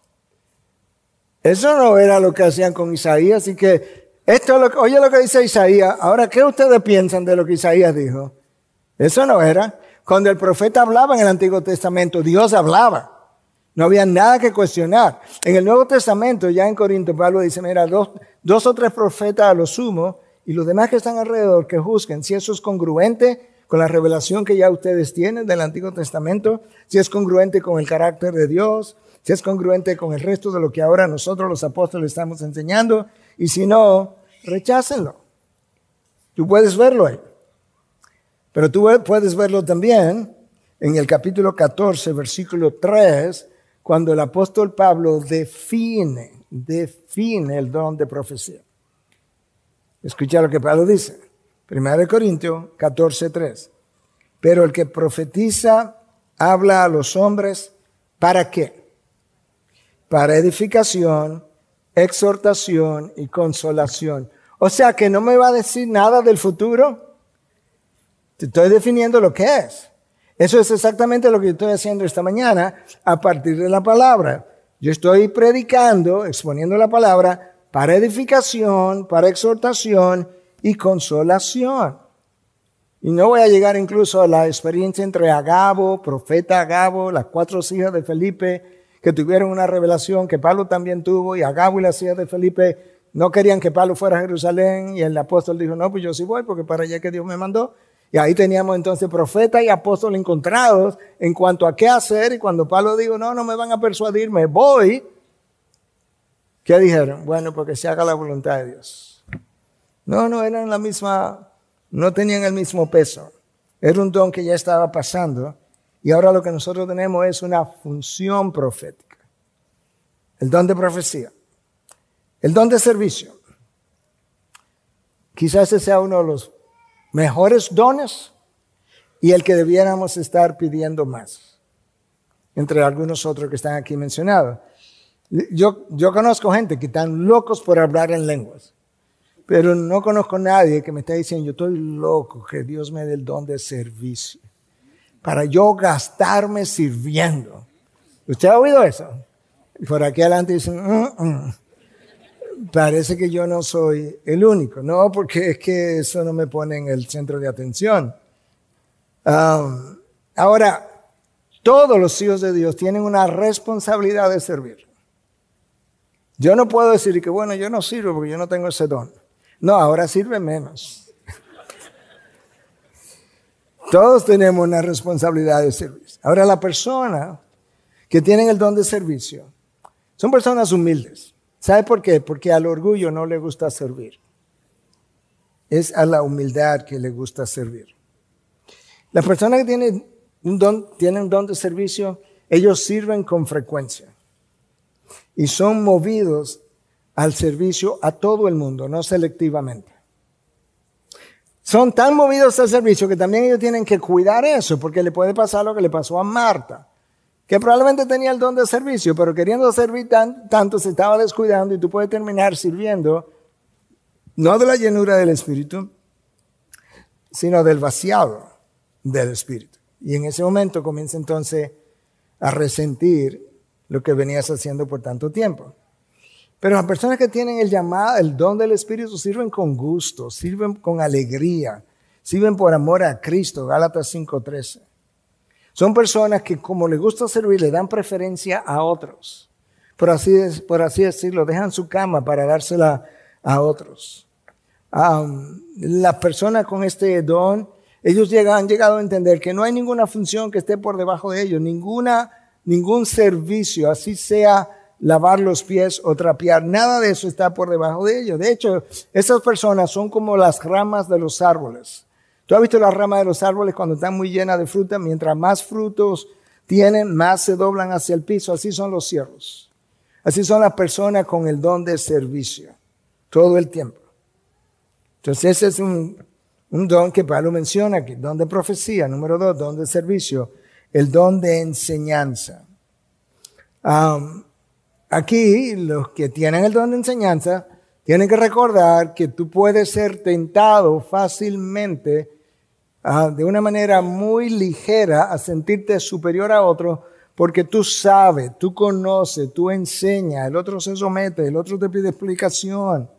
eso no era lo que hacían con Isaías. Así que esto es lo que, oye lo que dice Isaías. Ahora, ¿qué ustedes piensan de lo que Isaías dijo? Eso no era. Cuando el profeta hablaba en el Antiguo Testamento, Dios hablaba. No había nada que cuestionar. En el Nuevo Testamento, ya en Corinto, Pablo dice, mira, dos, dos o tres profetas a lo sumo, y los demás que están alrededor que juzguen si eso es congruente con la revelación que ya ustedes tienen del Antiguo Testamento, si es congruente con el carácter de Dios, si es congruente con el resto de lo que ahora nosotros los apóstoles estamos enseñando, y si no, rechácenlo. Tú puedes verlo ahí. Pero tú puedes verlo también en el capítulo catorce, versículo tres, cuando el apóstol Pablo define, define el don de profecía. Escucha lo que Pablo dice. primera de Corintios catorce, tres. Pero el que profetiza habla a los hombres, ¿para qué? Para edificación, exhortación y consolación. O sea que no me va a decir nada del futuro. Te estoy definiendo lo que es. Eso es exactamente lo que yo estoy haciendo esta mañana a partir de la palabra. Yo estoy predicando, exponiendo la palabra para edificación, para exhortación y consolación. Y no voy a llegar incluso a la experiencia entre Agabo, profeta Agabo, las cuatro hijas de Felipe, que tuvieron una revelación que Pablo también tuvo, y Agabo y las hijas de Felipe no querían que Pablo fuera a Jerusalén y el apóstol dijo, no, pues yo sí voy porque para allá que Dios me mandó. Y ahí teníamos entonces profetas y apóstoles encontrados en cuanto a qué hacer. Y cuando Pablo dijo, no, no me van a persuadir, me voy. ¿Qué dijeron? Bueno, porque se haga la voluntad de Dios. No, no eran la misma, no tenían el mismo peso. Era un don que ya estaba pasando. Y ahora lo que nosotros tenemos es una función profética. El don de profecía. El don de servicio. Quizás ese sea uno de los mejores dones y el que debiéramos estar pidiendo más, entre algunos otros que están aquí mencionados. Yo, yo conozco gente que están locos por hablar en lenguas, pero no conozco a nadie que me esté diciendo, yo estoy loco que Dios me dé el don de servicio, para yo gastarme sirviendo. ¿Usted ha oído eso? Y por aquí adelante dicen, mm, mm. Parece que yo no soy el único. No, porque es que eso no me pone en el centro de atención. Um, ahora, todos los hijos de Dios tienen una responsabilidad de servir. Yo no puedo decir que, bueno, yo no sirvo porque yo no tengo ese don. No, ahora sirve menos. Todos tenemos una responsabilidad de servir. Ahora, la persona que tienen el don de servicio son personas humildes. ¿Sabe por qué? Porque al orgullo no le gusta servir. Es a la humildad que le gusta servir. Las personas que tienen un don, tienen un don de servicio, ellos sirven con frecuencia. Y son movidos al servicio a todo el mundo, no selectivamente. Son tan movidos al servicio que también ellos tienen que cuidar eso, porque le puede pasar lo que le pasó a Marta, que probablemente tenía el don de servicio, pero queriendo servir tan, tanto se estaba descuidando y tú puedes terminar sirviendo, no de la llenura del Espíritu, sino del vaciado del Espíritu. Y en ese momento comienza entonces a resentir lo que venías haciendo por tanto tiempo. Pero las personas que tienen el llamado, el don del Espíritu, sirven con gusto, sirven con alegría, sirven por amor a Cristo, Gálatas cinco trece. Son personas que, como les gusta servir, le dan preferencia a otros. Por así, por así decirlo, dejan su cama para dársela a otros. Um, las personas con este don, ellos llegan, han llegado a entender que no hay ninguna función que esté por debajo de ellos, ninguna, ningún servicio, así sea lavar los pies o trapear, nada de eso está por debajo de ellos. De hecho, esas personas son como las ramas de los árboles. ¿Tú has visto las ramas de los árboles cuando están muy llenas de fruta? Mientras más frutos tienen, más se doblan hacia el piso. Así son los siervos. Así son las personas con el don de servicio. Todo el tiempo. Entonces ese es un, un don que Pablo menciona aquí. Don de profecía. Número dos, don de servicio. El don de enseñanza. Um, aquí los que tienen el don de enseñanza tienen que recordar que tú puedes ser tentado fácilmente Uh, de una manera muy ligera a sentirte superior a otro porque tú sabes, tú conoces, tú enseñas, el otro se somete, el otro te pide explicación.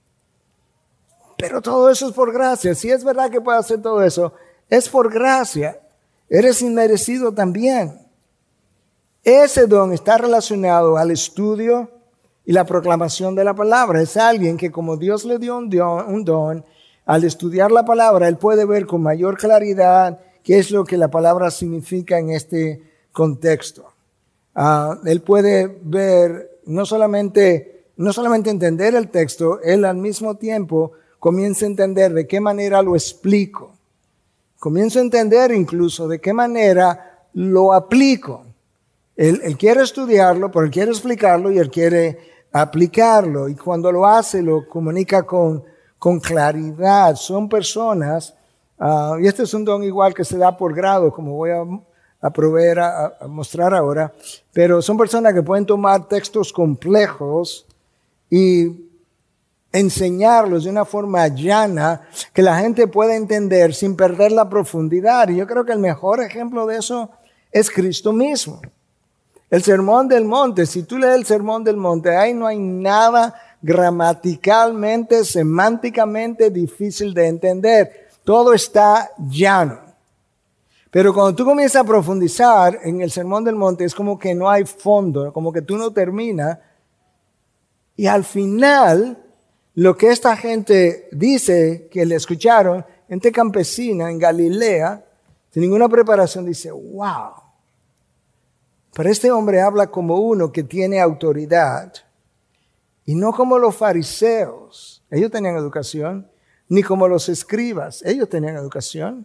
Pero todo eso es por gracia. Si es verdad que puedes hacer todo eso, es por gracia. Eres inmerecido también. Ese don está relacionado al estudio y la proclamación de la palabra. Es alguien que como Dios le dio un don, un don al estudiar la palabra, él puede ver con mayor claridad qué es lo que la palabra significa en este contexto. Uh, él puede ver, no solamente, no solamente entender el texto, él al mismo tiempo comienza a entender de qué manera lo explico. Comienzo a entender incluso de qué manera lo aplico. Él, él quiere estudiarlo, pero él quiere explicarlo y él quiere aplicarlo. Y cuando lo hace, lo comunica con con claridad. Son personas, uh, y este es un don igual que se da por grado, como voy a, a proveer, a, a mostrar ahora, pero son personas que pueden tomar textos complejos y enseñarlos de una forma llana que la gente pueda entender sin perder la profundidad. Y yo creo que el mejor ejemplo de eso es Cristo mismo. El Sermón del Monte, si tú lees el Sermón del Monte, ahí no hay nada gramaticalmente, semánticamente difícil de entender. Todo está llano. Pero cuando tú comienzas a profundizar en el Sermón del Monte, es como que no hay fondo, como que tú no terminas. Y al final, lo que esta gente dice que le escucharon, gente campesina en Galilea, sin ninguna preparación, dice, wow. Pero este hombre habla como uno que tiene autoridad y no como los fariseos. Ellos tenían educación, ni como los escribas. Ellos tenían educación.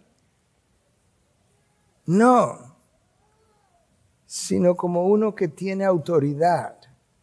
No, sino como uno que tiene autoridad.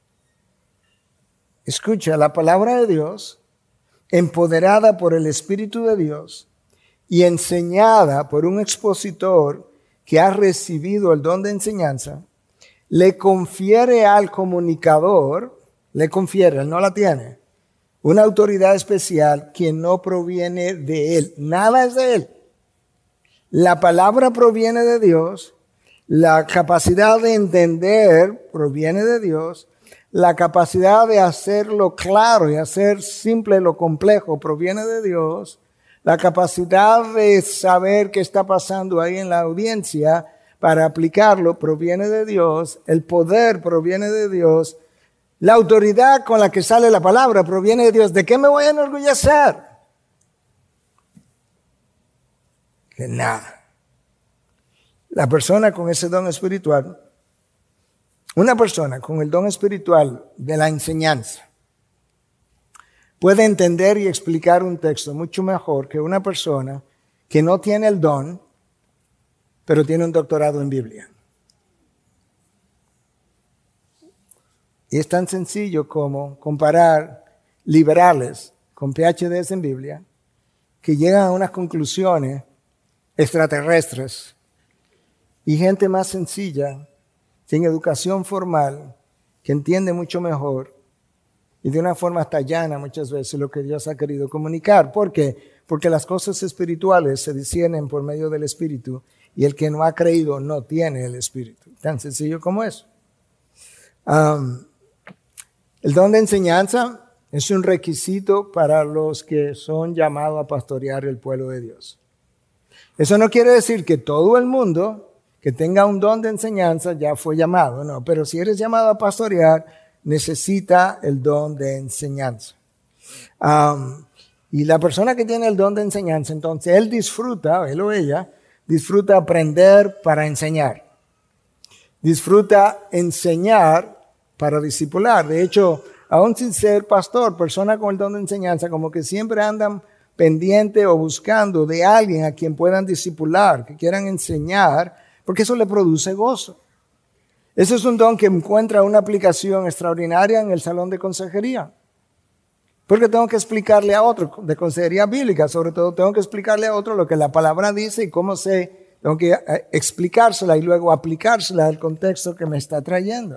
Escucha, la palabra de Dios, empoderada por el Espíritu de Dios y enseñada por un expositor que ha recibido el don de enseñanza, le confiere al comunicador, le confiere, él no la tiene, una autoridad especial que no proviene de él. Nada es de él. La palabra proviene de Dios, la capacidad de entender proviene de Dios, la capacidad de hacerlo claro y hacer simple lo complejo proviene de Dios, la capacidad de saber qué está pasando ahí en la audiencia para aplicarlo proviene de Dios, el poder proviene de Dios, la autoridad con la que sale la palabra proviene de Dios. ¿De qué me voy a enorgullecer? De nada. La persona con ese don espiritual, una persona con el don espiritual de la enseñanza, puede entender y explicar un texto mucho mejor que una persona que no tiene el don, pero tiene un doctorado en Biblia. Y es tan sencillo como comparar liberales con P H Ds en Biblia que llegan a unas conclusiones extraterrestres y gente más sencilla, sin educación formal, que entiende mucho mejor y de una forma hasta llana muchas veces lo que Dios ha querido comunicar. ¿Por qué? Porque las cosas espirituales se disciernen por medio del Espíritu y el que no ha creído no tiene el Espíritu. Tan sencillo como eso. Um, el don de enseñanza es un requisito para los que son llamados a pastorear el pueblo de Dios. Eso no quiere decir que todo el mundo que tenga un don de enseñanza ya fue llamado, no, pero si eres llamado a pastorear, necesita el don de enseñanza. Um, y la persona que tiene el don de enseñanza, entonces él disfruta, él o ella, disfruta aprender para enseñar. Disfruta enseñar para discipular. De hecho, aún sin ser pastor, persona con el don de enseñanza, como que siempre andan pendiente o buscando de alguien a quien puedan discipular, que quieran enseñar, porque eso le produce gozo. Ese es un don que encuentra una aplicación extraordinaria en el salón de consejería. Porque tengo que explicarle a otro, de consejería bíblica, sobre todo tengo que explicarle a otro lo que la palabra dice y cómo se, tengo que explicársela y luego aplicársela al contexto que me está trayendo.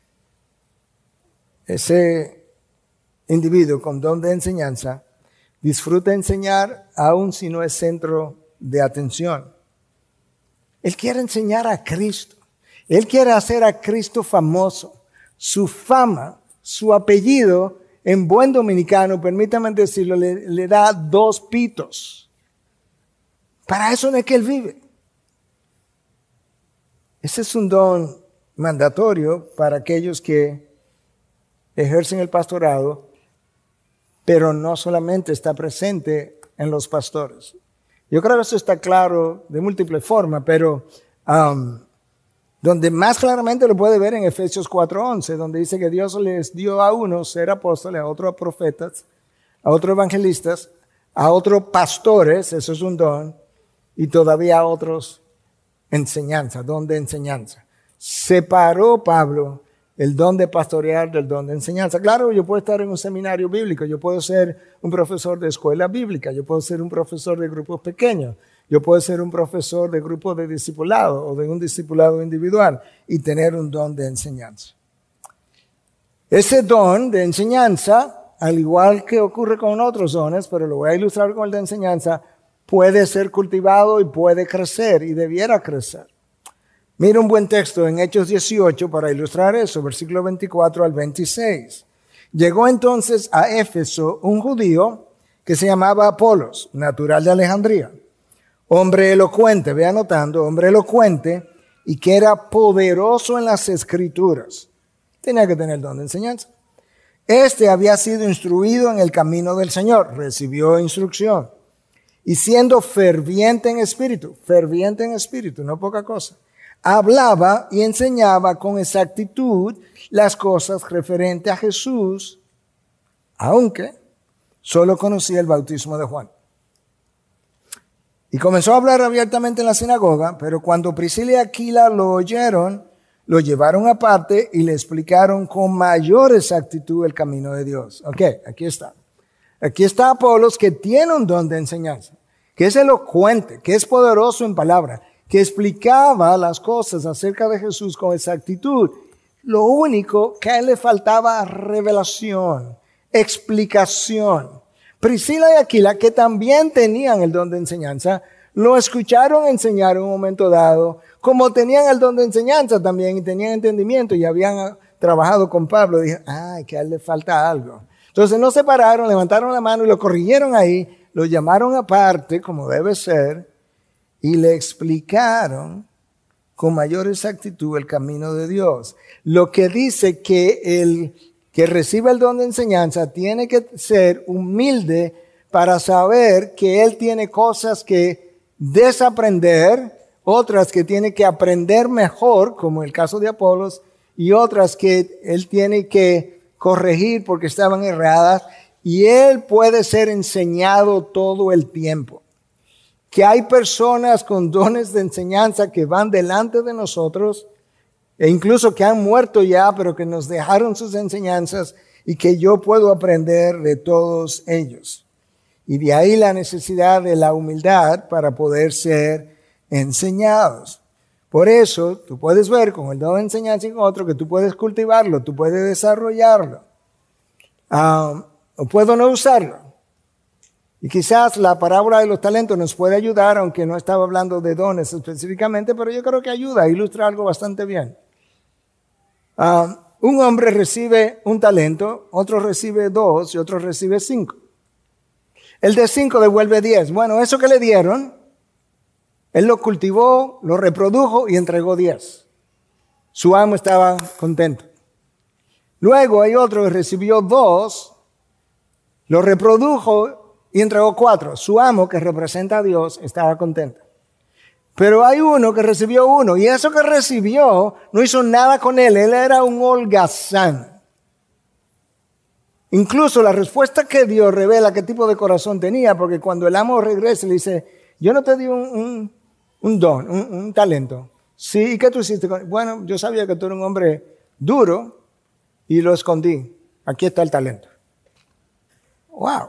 Ese individuo con don de enseñanza disfruta enseñar aun si no es centro de atención. Él quiere enseñar a Cristo. Él quiere hacer a Cristo famoso. Su fama, su apellido, en buen dominicano, permítame decirlo, le, le da dos pitos. Para eso es que él vive. Ese es un don mandatorio para aquellos que ejercen el pastorado, pero no solamente está presente en los pastores. Yo creo que eso está claro de múltiples formas, pero um, donde más claramente lo puede ver en Efesios cuatro once, donde dice que Dios les dio a unos ser apóstoles, a otros profetas, a otros evangelistas, a otros pastores, eso es un don, y todavía a otros enseñanza, don de enseñanza. Separó Pablo el don de pastorear del don de enseñanza. Claro, yo puedo estar en un seminario bíblico, yo puedo ser un profesor de escuela bíblica, yo puedo ser un profesor de grupos pequeños, yo puedo ser un profesor de grupos de discipulado o de un discipulado individual y tener un don de enseñanza. Ese don de enseñanza, al igual que ocurre con otros dones, pero lo voy a ilustrar con el de enseñanza, puede ser cultivado y puede crecer y debiera crecer. Mira un buen texto en Hechos dieciocho para ilustrar eso, versículo veinticuatro al veintiséis. Llegó entonces a Éfeso un judío que se llamaba Apolos, natural de Alejandría, hombre elocuente, ve anotando, hombre elocuente y que era poderoso en las escrituras. Tenía que tener el don de enseñanza. Este había sido instruido en el camino del Señor, recibió instrucción. Y siendo ferviente en espíritu, ferviente en espíritu, no poca cosa, hablaba y enseñaba con exactitud las cosas referentes a Jesús, aunque solo conocía el bautismo de Juan. Y comenzó a hablar abiertamente en la sinagoga, pero cuando Priscila y Aquila lo oyeron, lo llevaron aparte y le explicaron con mayor exactitud el camino de Dios. Ok, aquí está. Aquí está Apolos, que tiene un don de enseñanza, que es elocuente, que es poderoso en palabra, que explicaba las cosas acerca de Jesús con exactitud. Lo único que a él le faltaba revelación, explicación. Priscila y Aquila, que también tenían el don de enseñanza, lo escucharon enseñar en un momento dado, como tenían el don de enseñanza también y tenían entendimiento y habían trabajado con Pablo, dijeron, ay, que a él le falta algo. Entonces no se pararon, levantaron la mano y lo corrigieron ahí, lo llamaron aparte, como debe ser, y le explicaron con mayor exactitud el camino de Dios. Lo que dice que el que recibe el don de enseñanza tiene que ser humilde para saber que él tiene cosas que desaprender, otras que tiene que aprender mejor, como el caso de Apolos, y otras que él tiene que corregir porque estaban erradas, y él puede ser enseñado todo el tiempo. Que hay personas con dones de enseñanza que van delante de nosotros, e incluso que han muerto ya, pero que nos dejaron sus enseñanzas y que yo puedo aprender de todos ellos. Y de ahí la necesidad de la humildad para poder ser enseñados. Por eso tú puedes ver con el don de enseñanza y con otro que tú puedes cultivarlo, tú puedes desarrollarlo. Uh, o puedo no usarlo. Y quizás la parábola de los talentos nos puede ayudar, aunque no estaba hablando de dones específicamente, pero yo creo que ayuda, ilustra algo bastante bien. Uh, un hombre recibe un talento, otro recibe dos y otro recibe cinco. El de cinco devuelve diez. Bueno, eso que le dieron, él lo cultivó, lo reprodujo y entregó diez. Su amo estaba contento. Luego hay otro que recibió dos, lo reprodujo y entregó cuatro. Su amo, que representa a Dios, estaba contento. Pero hay uno que recibió uno, y eso que recibió no hizo nada con él. Él era un holgazán. Incluso la respuesta que dio revela qué tipo de corazón tenía, porque cuando el amo regresa le dice, yo no te di un, un, un don, un, un talento. Sí, ¿y qué tú hiciste? Bueno, yo sabía que tú eres un hombre duro y lo escondí. Aquí está el talento. Wow.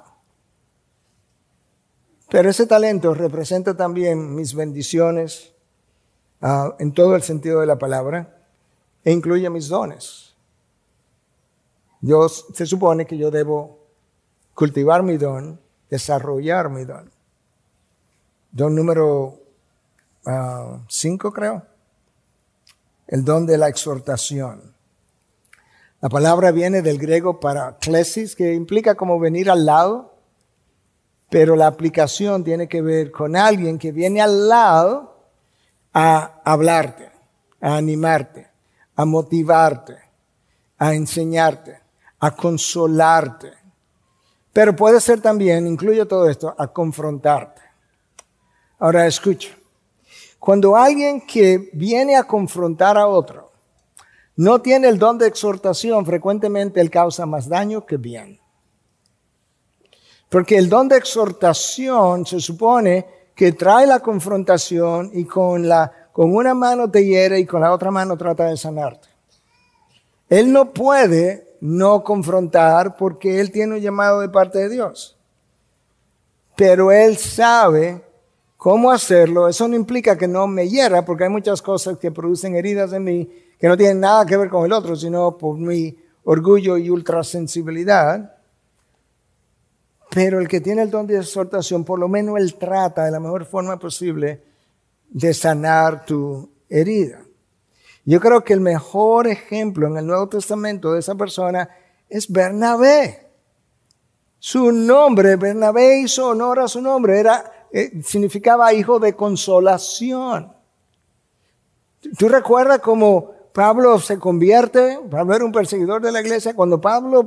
Pero ese talento representa también mis bendiciones uh, en todo el sentido de la palabra e incluye mis dones. Yo, se supone que yo debo cultivar mi don, desarrollar mi don. Don número cinco, uh, creo. El don de la exhortación. La palabra viene del griego paraklesis, que implica como venir al lado. Pero la aplicación tiene que ver con alguien que viene al lado a hablarte, a animarte, a motivarte, a enseñarte, a consolarte. Pero puede ser también, incluye todo esto, a confrontarte. Ahora escucha. Cuando alguien que viene a confrontar a otro no tiene el don de exhortación, frecuentemente él causa más daño que bien. Porque el don de exhortación se supone que trae la confrontación y con, la, con una mano te hiere y con la otra mano trata de sanarte. Él no puede no confrontar porque él tiene un llamado de parte de Dios. Pero él sabe cómo hacerlo. Eso no implica que no me hiera, porque hay muchas cosas que producen heridas en mí que no tienen nada que ver con el otro, sino por mi orgullo y ultrasensibilidad. Pero el que tiene el don de exhortación, por lo menos él trata de la mejor forma posible de sanar tu herida. Yo creo que el mejor ejemplo en el Nuevo Testamento de esa persona es Bernabé. Su nombre, Bernabé hizo honor a su nombre, era, eh, significaba hijo de consolación. ¿Tú recuerdas cómo Pablo se convierte? Pablo era un perseguidor de la iglesia. Cuando Pablo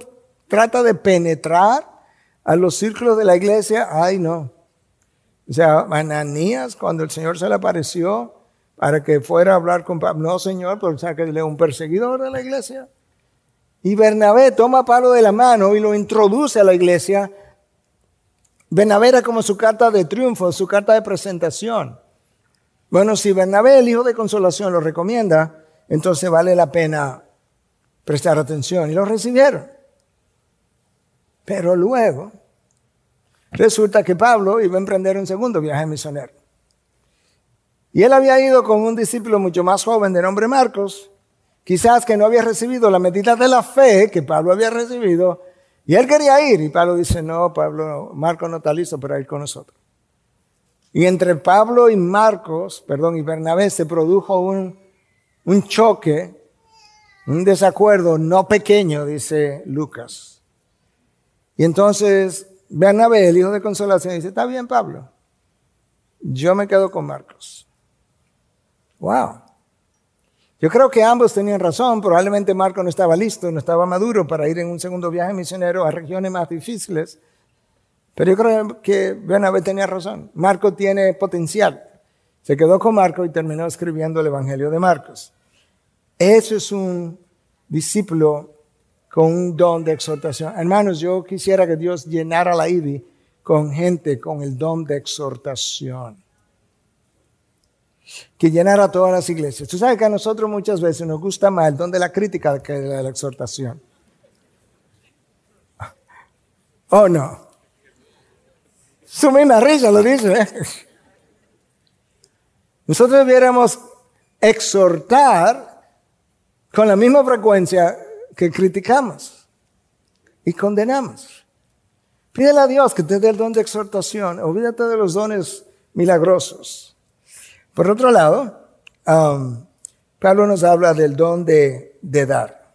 trata de penetrar a los círculos de la iglesia, ay no. O sea, Ananías, cuando el Señor se le apareció para que fuera a hablar con Pablo, no Señor, pero o sea, que él es un perseguidor de la iglesia. Y Bernabé toma a Pablo de la mano y lo introduce a la iglesia. Bernabé era como su carta de triunfo, su carta de presentación. Bueno, si Bernabé, el hijo de consolación, lo recomienda, entonces vale la pena prestar atención. Y lo recibieron. Pero luego, resulta que Pablo iba a emprender un segundo viaje misionero. Y él había ido con un discípulo mucho más joven de nombre Marcos, quizás que no había recibido la medida de la fe que Pablo había recibido, y él quería ir. Y Pablo dice, no, Pablo, Marcos no está listo para ir con nosotros. Y entre Pablo y Marcos, perdón, y Bernabé se produjo un, un choque, un desacuerdo no pequeño, dice Lucas. Y entonces Bernabé, el hijo de consolación, dice, está bien, Pablo, yo me quedo con Marcos. Wow. Yo creo que ambos tenían razón. Probablemente Marcos no estaba listo, no estaba maduro para ir en un segundo viaje misionero a regiones más difíciles. Pero yo creo que Bernabé tenía razón. Marcos tiene potencial. Se quedó con Marcos y terminó escribiendo el Evangelio de Marcos. Eso es un discípulo con un don de exhortación. Hermanos, yo quisiera que Dios llenara la I B I con gente con el don de exhortación. Que llenara todas las iglesias. Tú sabes que a nosotros muchas veces nos gusta más el don de la crítica que de la exhortación. ¿Oh no? Su misma risa lo dice. ¿eh? Nosotros debiéramos exhortar con la misma frecuencia que criticamos y condenamos. Pídele a Dios que te dé el don de exhortación. Olvídate de los dones milagrosos. Por otro lado, um, Pablo nos habla del don de, de dar.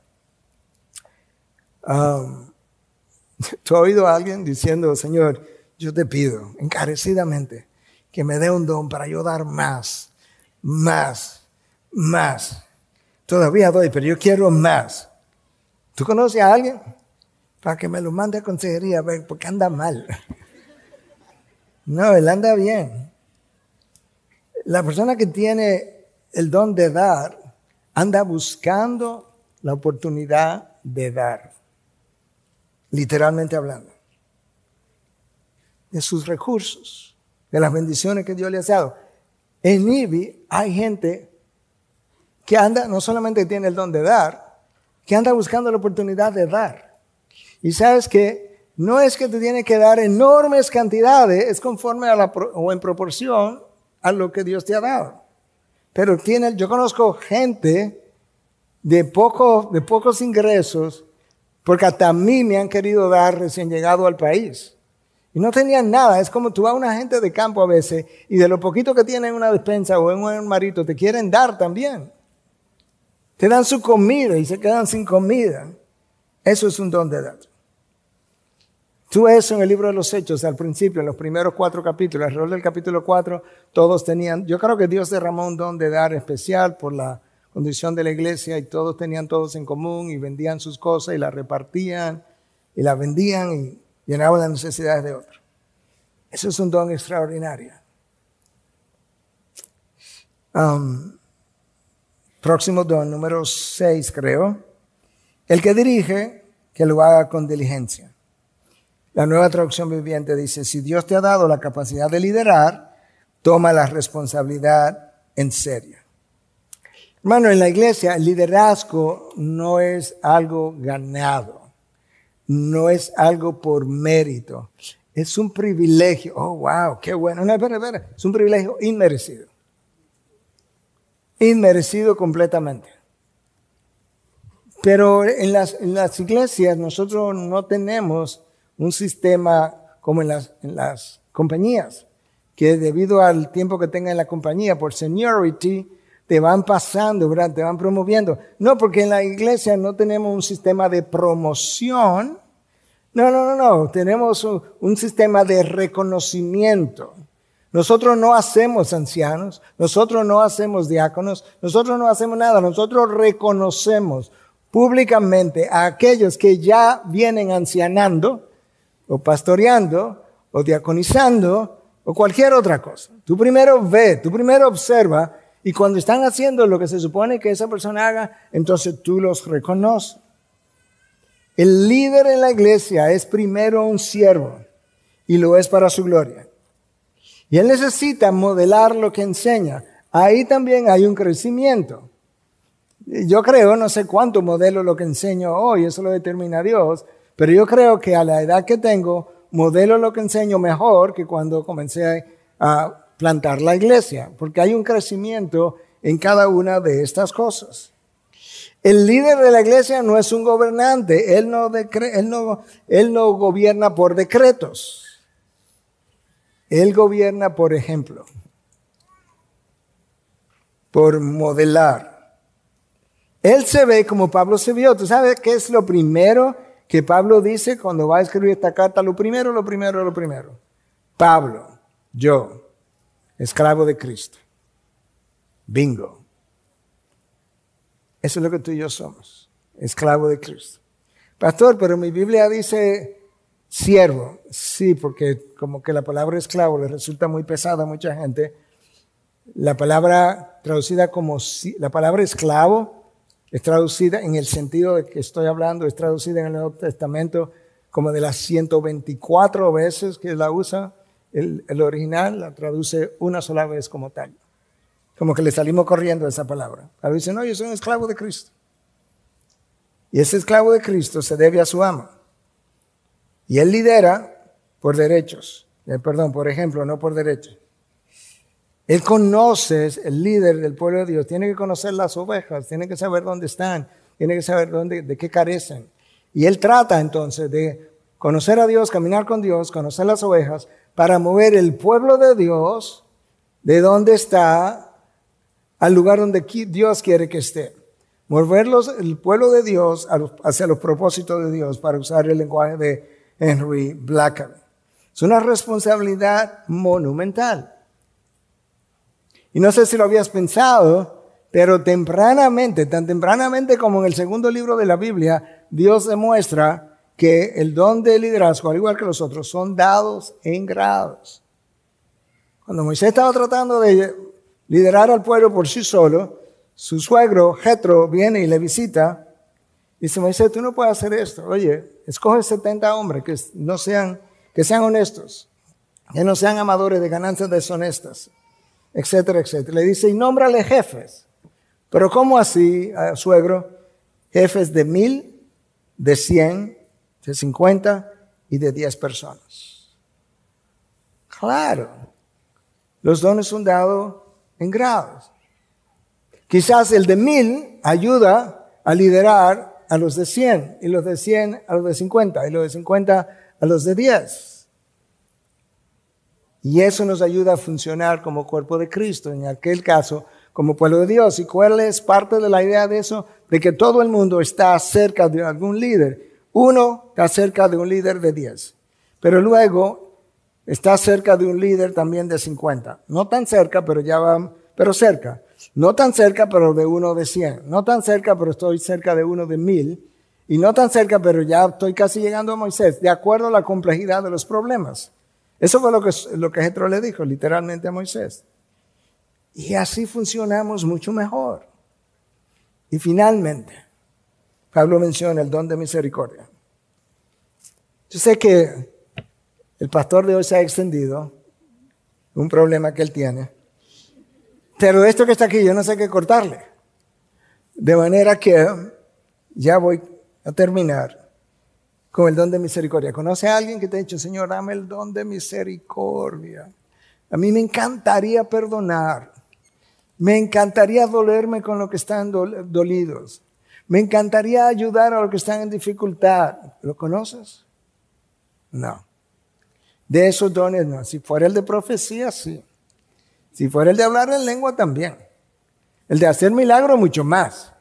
Um, ¿Tú has oído a alguien diciendo, Señor, yo te pido encarecidamente que me dé un don para yo dar más, más, más? Todavía doy, pero yo quiero más. ¿Tú conoces a alguien? Para que me lo mande a consejería, porque anda mal. No, él anda bien. La persona que tiene el don de dar, anda buscando la oportunidad de dar. Literalmente hablando. De sus recursos, de las bendiciones que Dios le ha dado. En I B I hay gente que anda, no solamente tiene el don de dar, que anda buscando la oportunidad de dar. Y sabes que no es que te tiene que dar enormes cantidades, es conforme a la, o en proporción a lo que Dios te ha dado. Pero tiene, yo conozco gente de, poco, de pocos ingresos, porque hasta a mí me han querido dar recién llegado al país. Y no tenían nada. Es como tú vas a una gente de campo a veces y de lo poquito que tienen en una despensa o en un armarito te quieren dar también. Te dan su comida y se quedan sin comida. Eso es un don de dar. Tú eso en el libro de los Hechos, al principio, en los primeros cuatro capítulos, alrededor del capítulo cuatro, todos tenían, yo creo que Dios derramó un don de dar especial por la condición de la iglesia y todos tenían todos en común y vendían sus cosas y las repartían y las vendían y llenaban las necesidades de otros. Eso es un don extraordinario. Um, próximo don, número seis creo. El que dirige, que lo haga con diligencia. La Nueva Traducción Viviente dice, si Dios te ha dado la capacidad de liderar, toma la responsabilidad en serio. Hermano, en la iglesia el liderazgo no es algo ganado, no es algo por mérito, es un privilegio. Oh, wow, qué bueno. No, espera, espera, es un privilegio inmerecido. Inmerecido completamente. Pero en las, en las iglesias nosotros no tenemos un sistema como en las, en las compañías, que debido al tiempo que tenga en la compañía, por seniority, te van pasando, ¿verdad? Te van promoviendo. No, porque en la iglesia no tenemos un sistema de promoción. No, no, no, no. Tenemos un, un sistema de reconocimiento. Nosotros no hacemos ancianos, nosotros no hacemos diáconos, nosotros no hacemos nada, nosotros reconocemos públicamente a aquellos que ya vienen ancianando o pastoreando o diaconizando o cualquier otra cosa. Tú primero ve, tú primero observa, y cuando están haciendo lo que se supone que esa persona haga, entonces tú los reconoces. El líder en la iglesia es primero un siervo y lo es para su gloria. Y él necesita modelar lo que enseña. Ahí también hay un crecimiento. Yo creo, no sé cuánto modelo lo que enseño hoy, eso lo determina Dios, pero yo creo que a la edad que tengo, modelo lo que enseño mejor que cuando comencé a plantar la iglesia, porque hay un crecimiento en cada una de estas cosas. El líder de la iglesia no es un gobernante, él no, decre- él no, él no gobierna por decretos. Él gobierna por ejemplo, por modelar. Él se ve como Pablo se vio. ¿Tú sabes qué es lo primero que Pablo dice cuando va a escribir esta carta? Lo primero, lo primero, lo primero. Pablo, yo, esclavo de Cristo. Bingo. Eso es lo que tú y yo somos, esclavo de Cristo. Pastor, pero mi Biblia dice siervo. Sí, porque como que la palabra esclavo le resulta muy pesada a mucha gente. La palabra traducida como, la palabra esclavo es traducida en el sentido de que estoy hablando, es traducida en el Nuevo Testamento como de las ciento veinticuatro veces que la usa. El, el original la traduce una sola vez como tal. Como que le salimos corriendo a esa palabra. Ahora dice, no, yo soy un esclavo de Cristo. Y ese esclavo de Cristo se debe a su amo. Y él lidera por derechos. Eh, perdón, por ejemplo, no por derechos. Él conoce, el líder del pueblo de Dios, tiene que conocer las ovejas, tiene que saber dónde están, tiene que saber dónde, de qué carecen. Y él trata entonces de conocer a Dios, caminar con Dios, conocer las ovejas, para mover el pueblo de Dios de donde está al lugar donde Dios quiere que esté. Moverlos, el pueblo de Dios hacia los propósitos de Dios, para usar el lenguaje de Henry Blackaby. Es una responsabilidad monumental. Y no sé si lo habías pensado, pero tempranamente, tan tempranamente como en el segundo libro de la Biblia, Dios demuestra que el don de liderazgo, al igual que los otros, son dados en grados. Cuando Moisés estaba tratando de liderar al pueblo por sí solo, su suegro, Jetro, viene y le visita. Dice, Moisés, tú no puedes hacer esto. Oye, escoge setenta hombres que no sean, que sean honestos, que no sean amadores de ganancias deshonestas, etcétera, etcétera. Le dice, y nómbrale jefes. Pero ¿cómo así, uh, suegro? Jefes de mil, de cien, de cincuenta y de diez personas. Claro, los dones son dados en grados. Quizás el de mil ayuda a liderar a los de cien, y los de cien a los de cincuenta, y los de cincuenta a los de diez. Y eso nos ayuda a funcionar como cuerpo de Cristo, en aquel caso, como pueblo de Dios. ¿Y cuál es parte de la idea de eso? De que todo el mundo está cerca de algún líder. Uno está cerca de un líder de diez, pero luego está cerca de un líder también de cincuenta. No tan cerca, pero ya va, pero cerca. No tan cerca, pero de uno de cien. No tan cerca, pero estoy cerca de uno de mil. Y no tan cerca, pero ya estoy casi llegando a Moisés, de acuerdo a la complejidad de los problemas. Eso fue lo que, lo que Jetro le dijo literalmente a Moisés. Y así funcionamos mucho mejor. Y finalmente, Pablo menciona el don de misericordia. Yo sé que el pastor de hoy se ha extendido, un problema que él tiene, pero esto que está aquí yo no sé qué cortarle. De manera que ya voy a terminar con el don de misericordia. ¿Conoce a alguien que te ha dicho, Señor, dame el don de misericordia? A mí me encantaría perdonar. Me encantaría dolerme con los que están dolidos. Me encantaría ayudar a los que están en dificultad. ¿Lo conoces? No. De esos dones no. Si fuera el de profecía, sí. Si fuera el de hablar en lengua, también. El de hacer milagros, mucho más.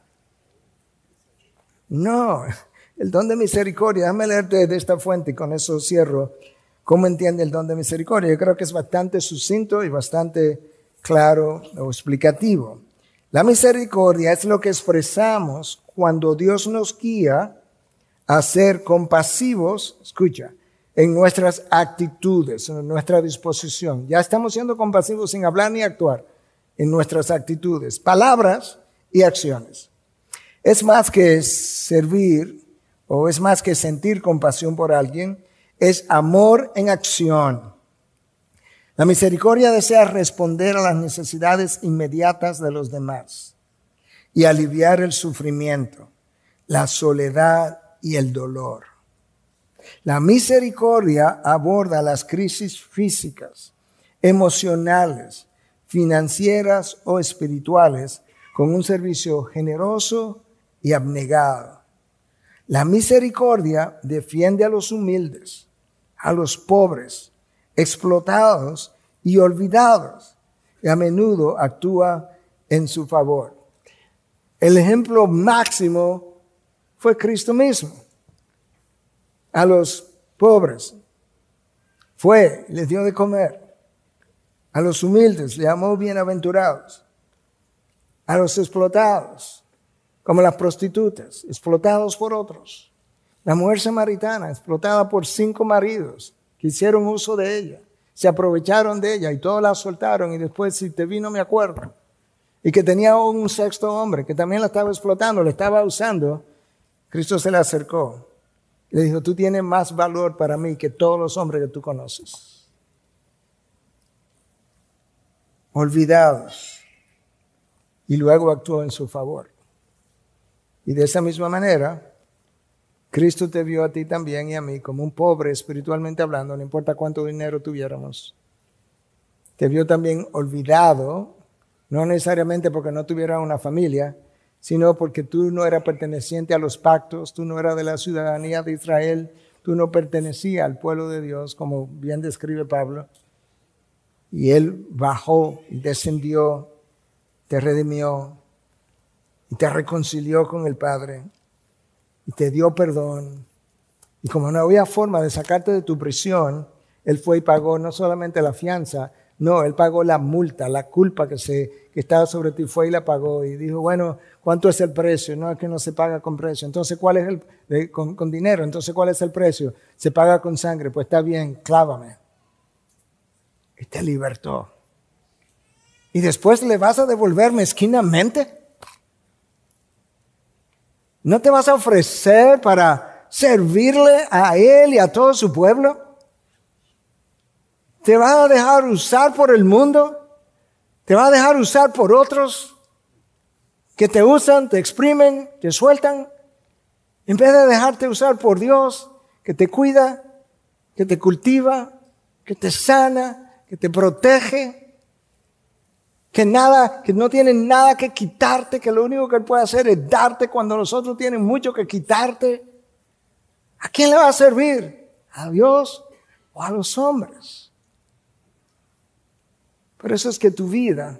No. El don de misericordia. Déjame leerte de esta fuente y con eso cierro. ¿Cómo entiende el don de misericordia? Yo creo que es bastante sucinto y bastante claro o explicativo. La misericordia es lo que expresamos cuando Dios nos guía a ser compasivos, escucha, en nuestras actitudes, en nuestra disposición. Ya estamos siendo compasivos sin hablar ni actuar, en nuestras actitudes, palabras y acciones. Es más que servir o es más que sentir compasión por alguien, es amor en acción. La misericordia desea responder a las necesidades inmediatas de los demás y aliviar el sufrimiento, la soledad y el dolor. La misericordia aborda las crisis físicas, emocionales, financieras o espirituales con un servicio generoso y abnegado. La misericordia defiende a los humildes, a los pobres, explotados y olvidados, y a menudo actúa en su favor. El ejemplo máximo fue Cristo mismo. A los pobres fue, les dio de comer. A los humildes le llamó bienaventurados. A los explotados, como las prostitutas, explotados por otros. La mujer samaritana, explotada por cinco maridos que hicieron uso de ella, se aprovecharon de ella y todos la soltaron y después, si te vi, no me acuerdo. Y que tenía un sexto hombre que también la estaba explotando, le estaba usando. Cristo se le acercó y le dijo, tú tienes más valor para mí que todos los hombres que tú conoces. Olvidados. Y luego actuó en su favor. Y de esa misma manera, Cristo te vio a ti también y a mí como un pobre espiritualmente hablando, no importa cuánto dinero tuviéramos. Te vio también olvidado, no necesariamente porque no tuviera una familia, sino porque tú no eras perteneciente a los pactos, tú no eras de la ciudadanía de Israel, tú no pertenecías al pueblo de Dios, como bien describe Pablo. Y Él bajó y descendió, te redimió y te reconcilió con el Padre. Y te dio perdón. Y como no había forma de sacarte de tu prisión, Él fue y pagó no solamente la fianza, no, Él pagó la multa, la culpa que, se, que estaba sobre ti, fue y la pagó. Y dijo, bueno, ¿cuánto es el precio? No, es que no se paga con precio. Entonces, ¿cuál es el, de, con, con dinero? Entonces, ¿cuál es el precio? Se paga con sangre. Pues está bien, clávame. Y te libertó. Y después le vas a devolver mezquinamente. ¿No te vas a ofrecer para servirle a Él y a todo su pueblo? ¿Te vas a dejar usar por el mundo? ¿Te vas a dejar usar por otros que te usan, te exprimen, te sueltan? En vez de dejarte usar por Dios, que te cuida, que te cultiva, que te sana, que te protege. Que nada, que no tienen nada que quitarte, que lo único que Él puede hacer es darte cuando los otros tienen mucho que quitarte. ¿A quién le va a servir? ¿A Dios o a los hombres? Por eso es que tu vida,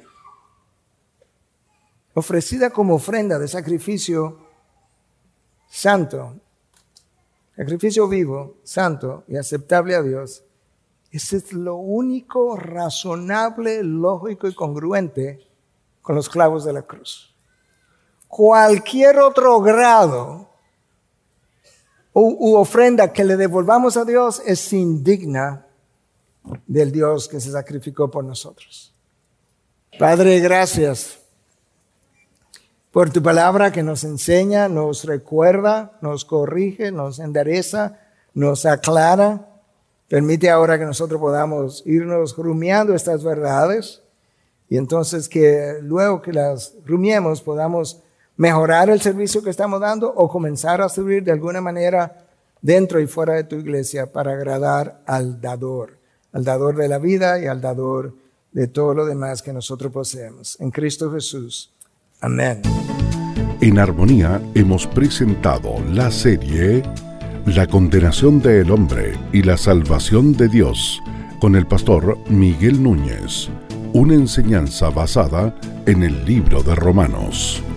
ofrecida como ofrenda de sacrificio santo, sacrificio vivo, santo y aceptable a Dios, ese es lo único razonable, lógico y congruente con los clavos de la cruz. Cualquier otro grado u, u ofrenda que le devolvamos a Dios es indigna del Dios que se sacrificó por nosotros. Padre, gracias por tu palabra que nos enseña, nos recuerda, nos corrige, nos endereza, nos aclara. Permite ahora que nosotros podamos irnos rumiando estas verdades y entonces que luego que las rumiemos podamos mejorar el servicio que estamos dando o comenzar a servir de alguna manera dentro y fuera de tu iglesia para agradar al dador, al dador de la vida y al dador de todo lo demás que nosotros poseemos. En Cristo Jesús. Amén. En Armonía hemos presentado la serie La condenación del hombre y la salvación de Dios con el pastor Miguel Núñez, una enseñanza basada en el libro de Romanos.